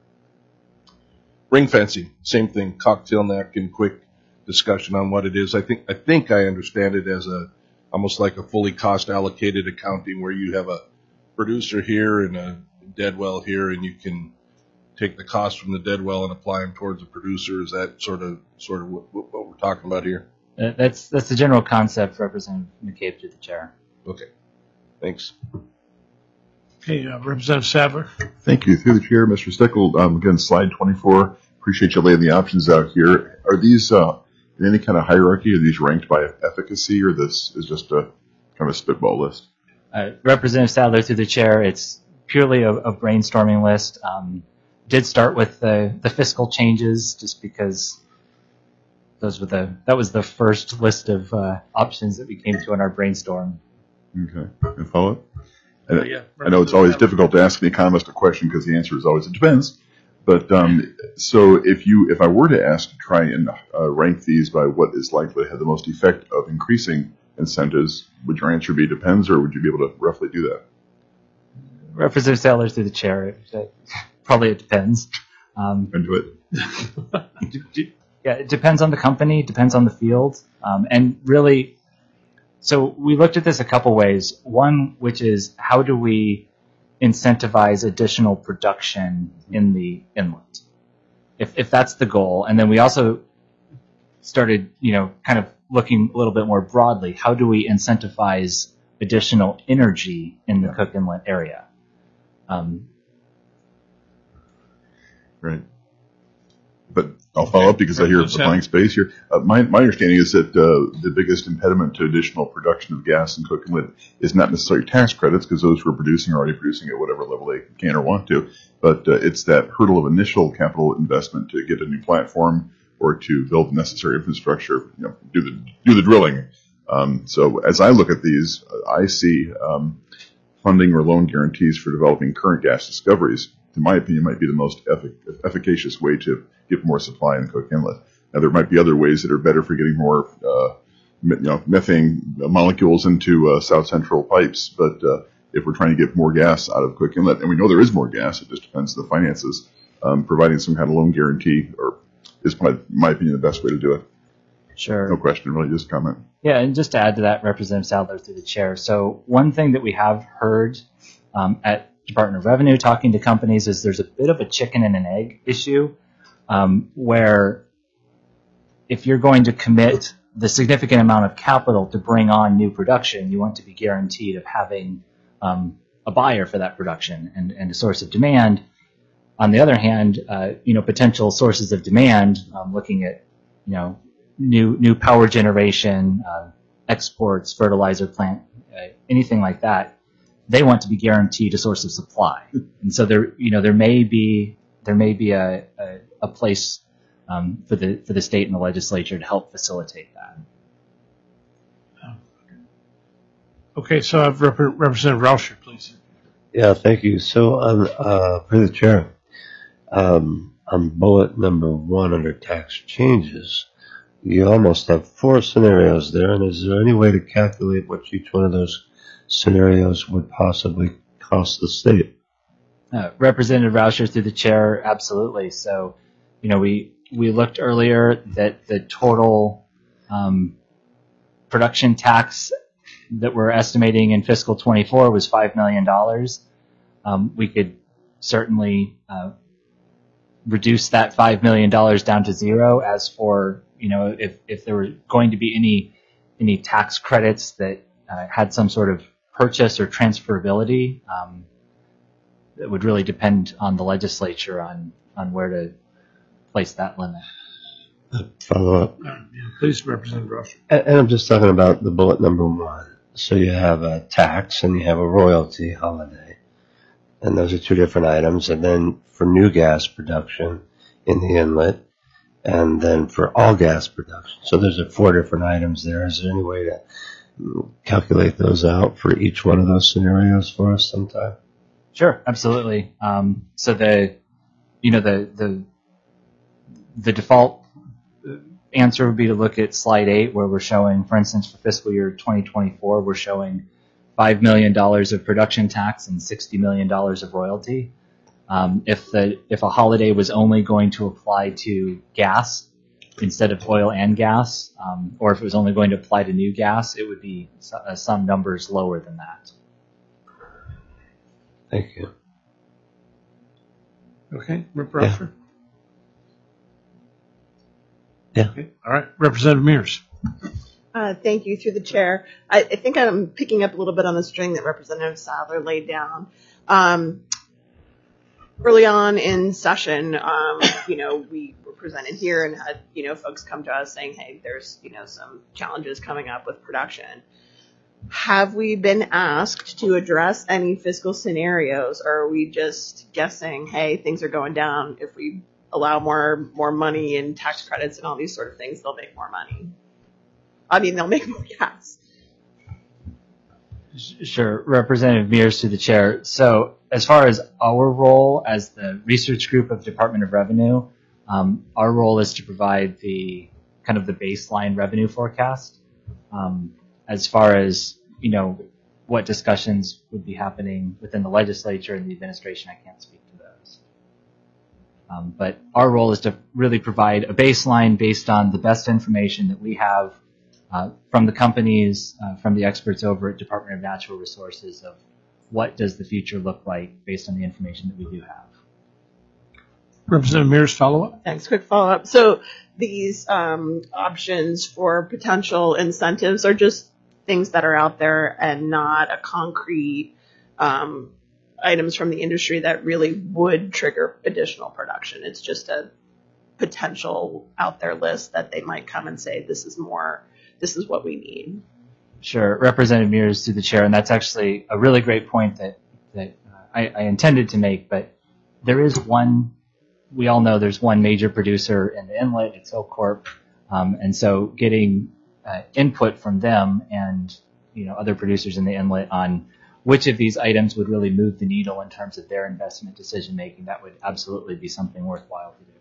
ring fencing, same thing. Cocktail napkin, quick discussion on what it is. I think I think I understand it as a almost like a fully cost allocated accounting where you have a producer here and a dead well here, and you can take the cost from the dead well and apply them towards the producer. Is that sort of sort of what, what we're talking about here? Uh, that's that's the general concept, Representative McCabe, to the chair. Okay, thanks. Okay, uh, Representative Sadler. Thank you. Through the chair, Mister Stickle. Um, again, slide twenty-four. Appreciate you laying the options out here. Are these uh, in any kind of hierarchy? Are these ranked by efficacy, or this is just a kind of a spitball list? Uh, Representative Sadler, through the chair, it's purely a, a brainstorming list. Um, did start with the, the fiscal changes, just because those were the that was the first list of uh, options that we came to in our brainstorm. Okay. And follow up? Uh, yeah, I know it's always difficult to ask an economist a question because the answer is always it depends. But um, so if you if I were to ask to try and uh, rank these by what is likely to have the most effect of increasing incentives, would your answer be depends, or would you be able to roughly do that? Representative Sadler, through the chair, probably it depends. Um, Into it. d- d- yeah, it depends on the company, depends on the field, um, and really so we looked at this a couple ways. One, which is how do we incentivize additional production in the inlet, if if that's the goal. And then we also started, you know, kind of looking a little bit more broadly. How do we incentivize additional energy in the Yeah. Cook Inlet area? Um, Right. But I'll follow up because I hear Let's the have- blank space here. Uh, my, my understanding is that uh, the biggest impediment to additional production of gas in Cook Inlet is not necessarily tax credits, because those who are producing are already producing at whatever level they can or want to, but uh, it's that hurdle of initial capital investment to get a new platform or to build the necessary infrastructure, you know, do the do the drilling. Um, so as I look at these, uh, I see um, funding or loan guarantees for developing current gas discoveries, in my opinion, might be the most effic- efficacious way to get more supply in Cook Inlet. Now, there might be other ways that are better for getting more, uh, me- you know, methane molecules into uh, south central pipes. But uh, if we're trying to get more gas out of Cook Inlet, and we know there is more gas, it just depends on the finances, um, providing some kind of loan guarantee or is, my, in my opinion, the best way to do it. sure. No question, really, just a comment. Yeah, and just to add to that, Representative Sadler through the chair. So one thing that we have heard um, at Department of Revenue talking to companies is there's a bit of a chicken and an egg issue, um, where if you're going to commit the significant amount of capital to bring on new production, you want to be guaranteed of having um, a buyer for that production and, and a source of demand. On the other hand, uh, you know, potential sources of demand, um, looking at, you know, new new power generation, uh, exports, fertilizer plant, uh, anything like that, they want to be guaranteed a source of supply. And so there, you know, there may be there may be a a, a place um, for the for the state and the legislature to help facilitate that. Okay, so I have Rep- Representative Rauscher, please. Yeah, thank you. So on, uh, for the chair, um, on bullet number one under tax changes, you almost have four scenarios there, and is there any way to calculate what each one of those scenarios would possibly cost the state? Uh, Representative Rauscher through the chair, absolutely. So, you know, we we looked earlier that the total um, production tax that we're estimating in fiscal twenty-four was five million dollars. Um, we could certainly uh, reduce that five million dollars down to zero. As for, you know, if, if there were going to be any any tax credits that uh, had some sort of purchase or transferability, um, it would really depend on the legislature on, on where to place that limit. Follow up. Uh, yeah, please, Representative Rauscher. And, and I'm just talking about the bullet number one. So you have a tax and you have a royalty holiday. And those are two different items. And then for new gas production in the inlet, and then for all gas production. So there's a four different items there. Is there any way to calculate those out for each one of those scenarios for us sometime? Sure, absolutely. Um, so the, you know, the the the default answer would be to look at slide eight, where we're showing, for instance, for fiscal year twenty twenty-four, we're showing five million dollars of production tax and sixty million dollars of royalty. Um, if the if a holiday was only going to apply to gas instead of oil and gas, um, or if it was only going to apply to new gas, it would be uh, some numbers lower than that. Thank you. Okay, Rep Rauscher? Yeah. Okay. All right, Representative Mears. Uh, thank you, through the chair. I, I think I'm picking up a little bit on the string that Representative Sadler laid down. Um, early on in session, um, you know, we were presented here and had, you know, folks come to us saying, hey, there's, you know, some challenges coming up with production. Have we been asked to address any fiscal scenarios, or are we just guessing, hey, things are going down, if we allow more more money in tax credits and all these sort of things, they'll make more money? I mean, they'll make more gas. Sure, Representative Mears to the chair. So as far as our role as the research group of Department of Revenue, um, our role is to provide the kind of the baseline revenue forecast. Um, as far as, you know, what discussions would be happening within the legislature and the administration, I can't speak to those. Um, but our role is to really provide a baseline based on the best information that we have uh, from the companies, uh, from the experts over at Department of Natural Resources of what does the future look like based on the information that we do have. Representative Mears, follow-up? Thanks. Quick follow-up. So these um, options for potential incentives are just things that are out there and not a concrete um, items from the industry that really would trigger additional production. It's just a potential out there list that they might come and say, this is more, this is what we need. Sure. Representative Mears to the chair, and that's actually a really great point that, that uh, I, I intended to make, but there is one, we all know there's one major producer in the inlet, it's Hilcorp, um, and so getting uh, input from them and, you know, other producers in the inlet on which of these items would really move the needle in terms of their investment decision making, that would absolutely be something worthwhile to do.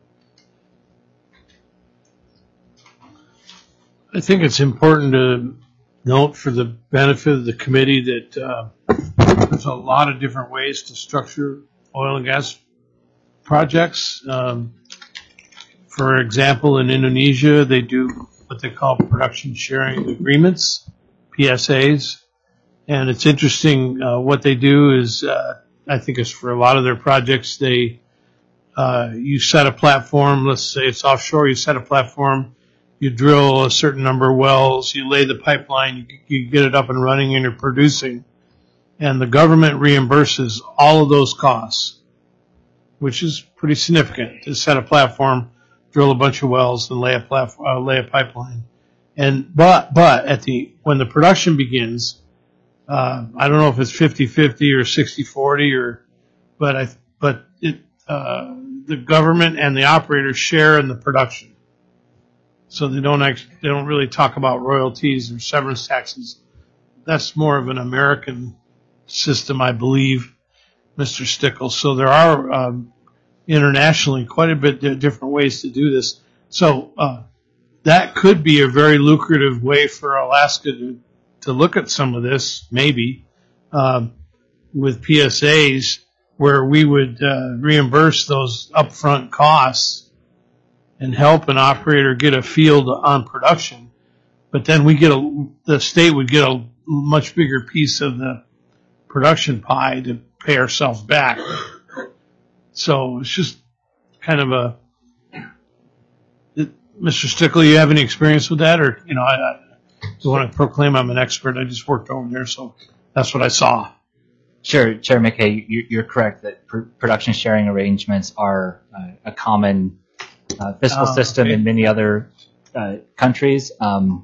I think it's important to note for the benefit of the committee that uh, there's a lot of different ways to structure oil and gas projects. Um, for example, in Indonesia, they do what they call production sharing agreements, P S As. And it's interesting, uh, what they do is, uh, I think it's for a lot of their projects, they, uh, you set a platform, let's say it's offshore, you set a platform, you drill a certain number of wells, you lay the pipeline, you, you get it up and running, and you're producing. And the government reimburses all of those costs, which is pretty significant to set a platform, drill a bunch of wells, and lay a platform, uh, lay a pipeline. And but but at the when the production begins, uh, I don't know if it's fifty-fifty or sixty forty or, but I but it uh, the government and the operators share in the production. So they don't actually, they don't really talk about royalties or severance taxes. That's more of an American system, I believe, Mister Stickles. So there are um, internationally quite a bit of different ways to do this. So uh, that could be a very lucrative way for Alaska to, to look at some of this, maybe, um, with P S As where we would uh, reimburse those upfront costs and help an operator get a field on production. But then we get a, the state would get a much bigger piece of the production pie to pay ourselves back. So it's just kind of a, it, Mister Stickle, you have any experience with that? Or, you know, I, I don't want to proclaim I'm an expert. I just worked over there, so that's what I saw. Sure, Chair McKay, you, you're correct that pr- production sharing arrangements are uh, a common Uh, fiscal Oh, system okay. in many other uh, countries. Um,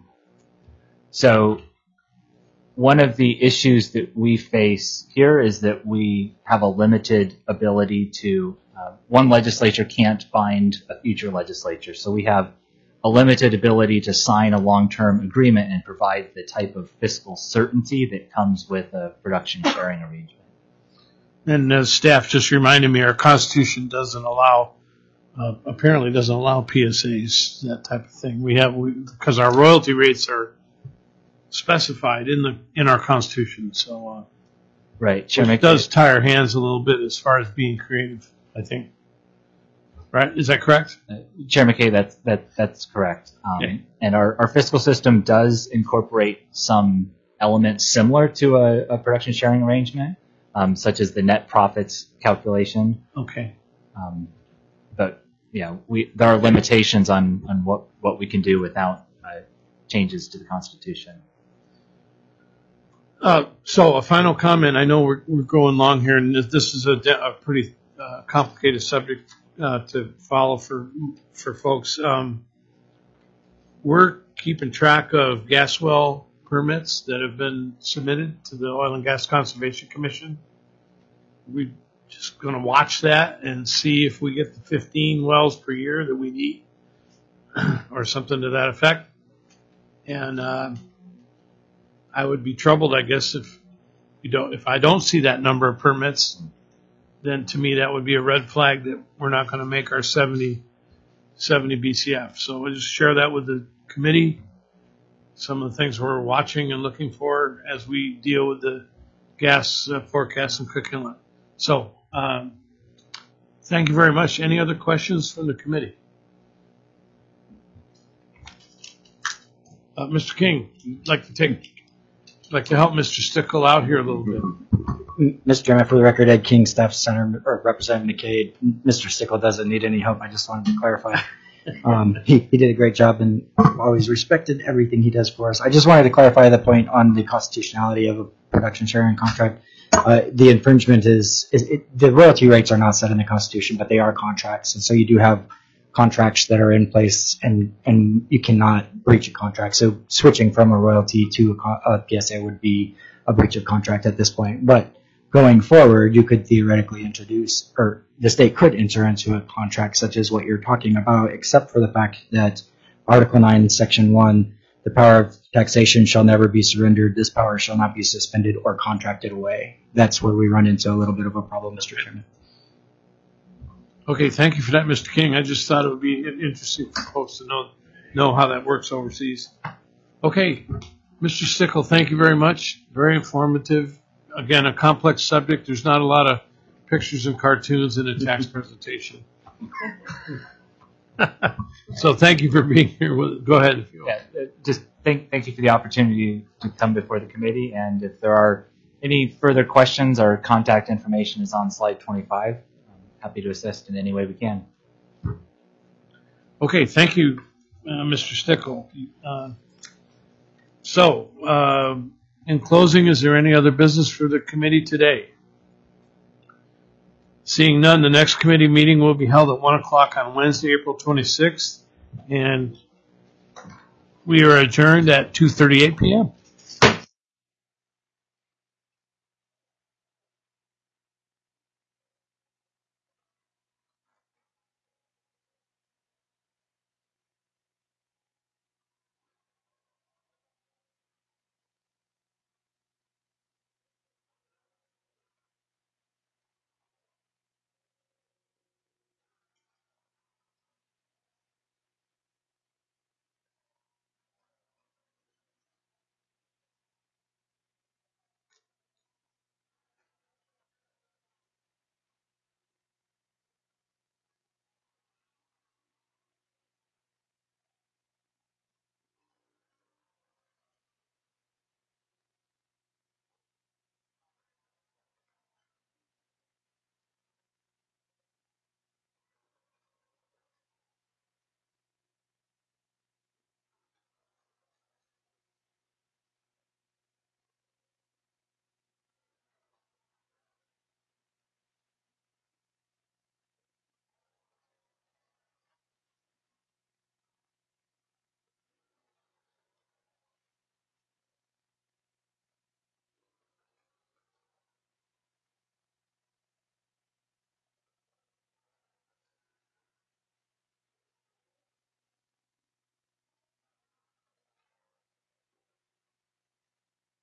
so one of the issues that we face here is that we have a limited ability to, uh, one legislature can't bind a future legislature. So we have a limited ability to sign a long-term agreement and provide the type of fiscal certainty that comes with a production sharing arrangement. And as staff just reminded me, our Constitution doesn't allow Uh, apparently doesn't allow P S As, that type of thing. We have, we, because our royalty rates are specified in the, in our Constitution. So, uh, Right. Chair it McKay, does tie our hands a little bit as far as being creative, I think. Right? Is that correct? uh, Chair McKay, that's, that, that's correct. Um, Okay. And our, our fiscal system does incorporate some elements similar to a, a production sharing arrangement, um, such as the net profits calculation. Okay. Um, but yeah, we there are limitations on, on what, what we can do without uh, changes to the Constitution. Uh, so a final comment. I know we're, we're going long here, and this, this is a, de- a pretty uh, complicated subject uh, to follow for for folks. Um, we're keeping track of gas well permits that have been submitted to the Oil and Gas Conservation Commission. We're just going to watch that and see if we get the fifteen wells per year that we need, or something to that effect. And uh, I would be troubled, I guess, if you don't, if I don't see that number of permits. Then to me that would be a red flag that we're not going to make our seventy, seventy B C F. So we'll just share that with the committee. Some of the things we're watching and looking for as we deal with the gas uh, forecast in Cook Inlet. So, um, thank you very much. Any other questions from the committee? Uh, Mister King, you'd like to take, like to help Mister Stickle out here a little bit. Mister Chairman, for the record, Ed King, Staff Center, or Representative McCade. Mister Stickle doesn't need any help. I just wanted to clarify. Um, he, he did a great job and always respected everything he does for us. I just wanted to clarify the point on the constitutionality of a production sharing contract. Uh, the infringement is, is it, the royalty rates are not set in the Constitution, but they are contracts. And so you do have contracts that are in place, and, and you cannot breach a contract. So switching from a royalty to a, co- a P S A would be a breach of contract at this point. But going forward, you could theoretically introduce, or the state could enter into a contract such as what you're talking about, except for the fact that Article nine, Section one, the power of taxation shall never be surrendered. This power shall not be suspended or contracted away. That's where we run into a little bit of a problem, Mister Chairman. Okay, thank you for that, Mister King. I just thought it would be interesting for folks to know know how that works overseas. Okay, Mister Stickle, thank you very much. Very informative. Again, a complex subject. There's not a lot of pictures and cartoons in a tax presentation. So thank you for being here. Go ahead. If you Yeah, uh, just thank thank you for the opportunity to come before the committee. And if there are any further questions, our contact information is on slide twenty-five. I'm happy to assist in any way we can. Okay, thank you, uh, Mister Stickle. Uh, so, uh, in closing, is there any other business for the committee today? Seeing none, the next committee meeting will be held at one o'clock on Wednesday, April twenty-sixth, and we are adjourned at two thirty-eight p.m.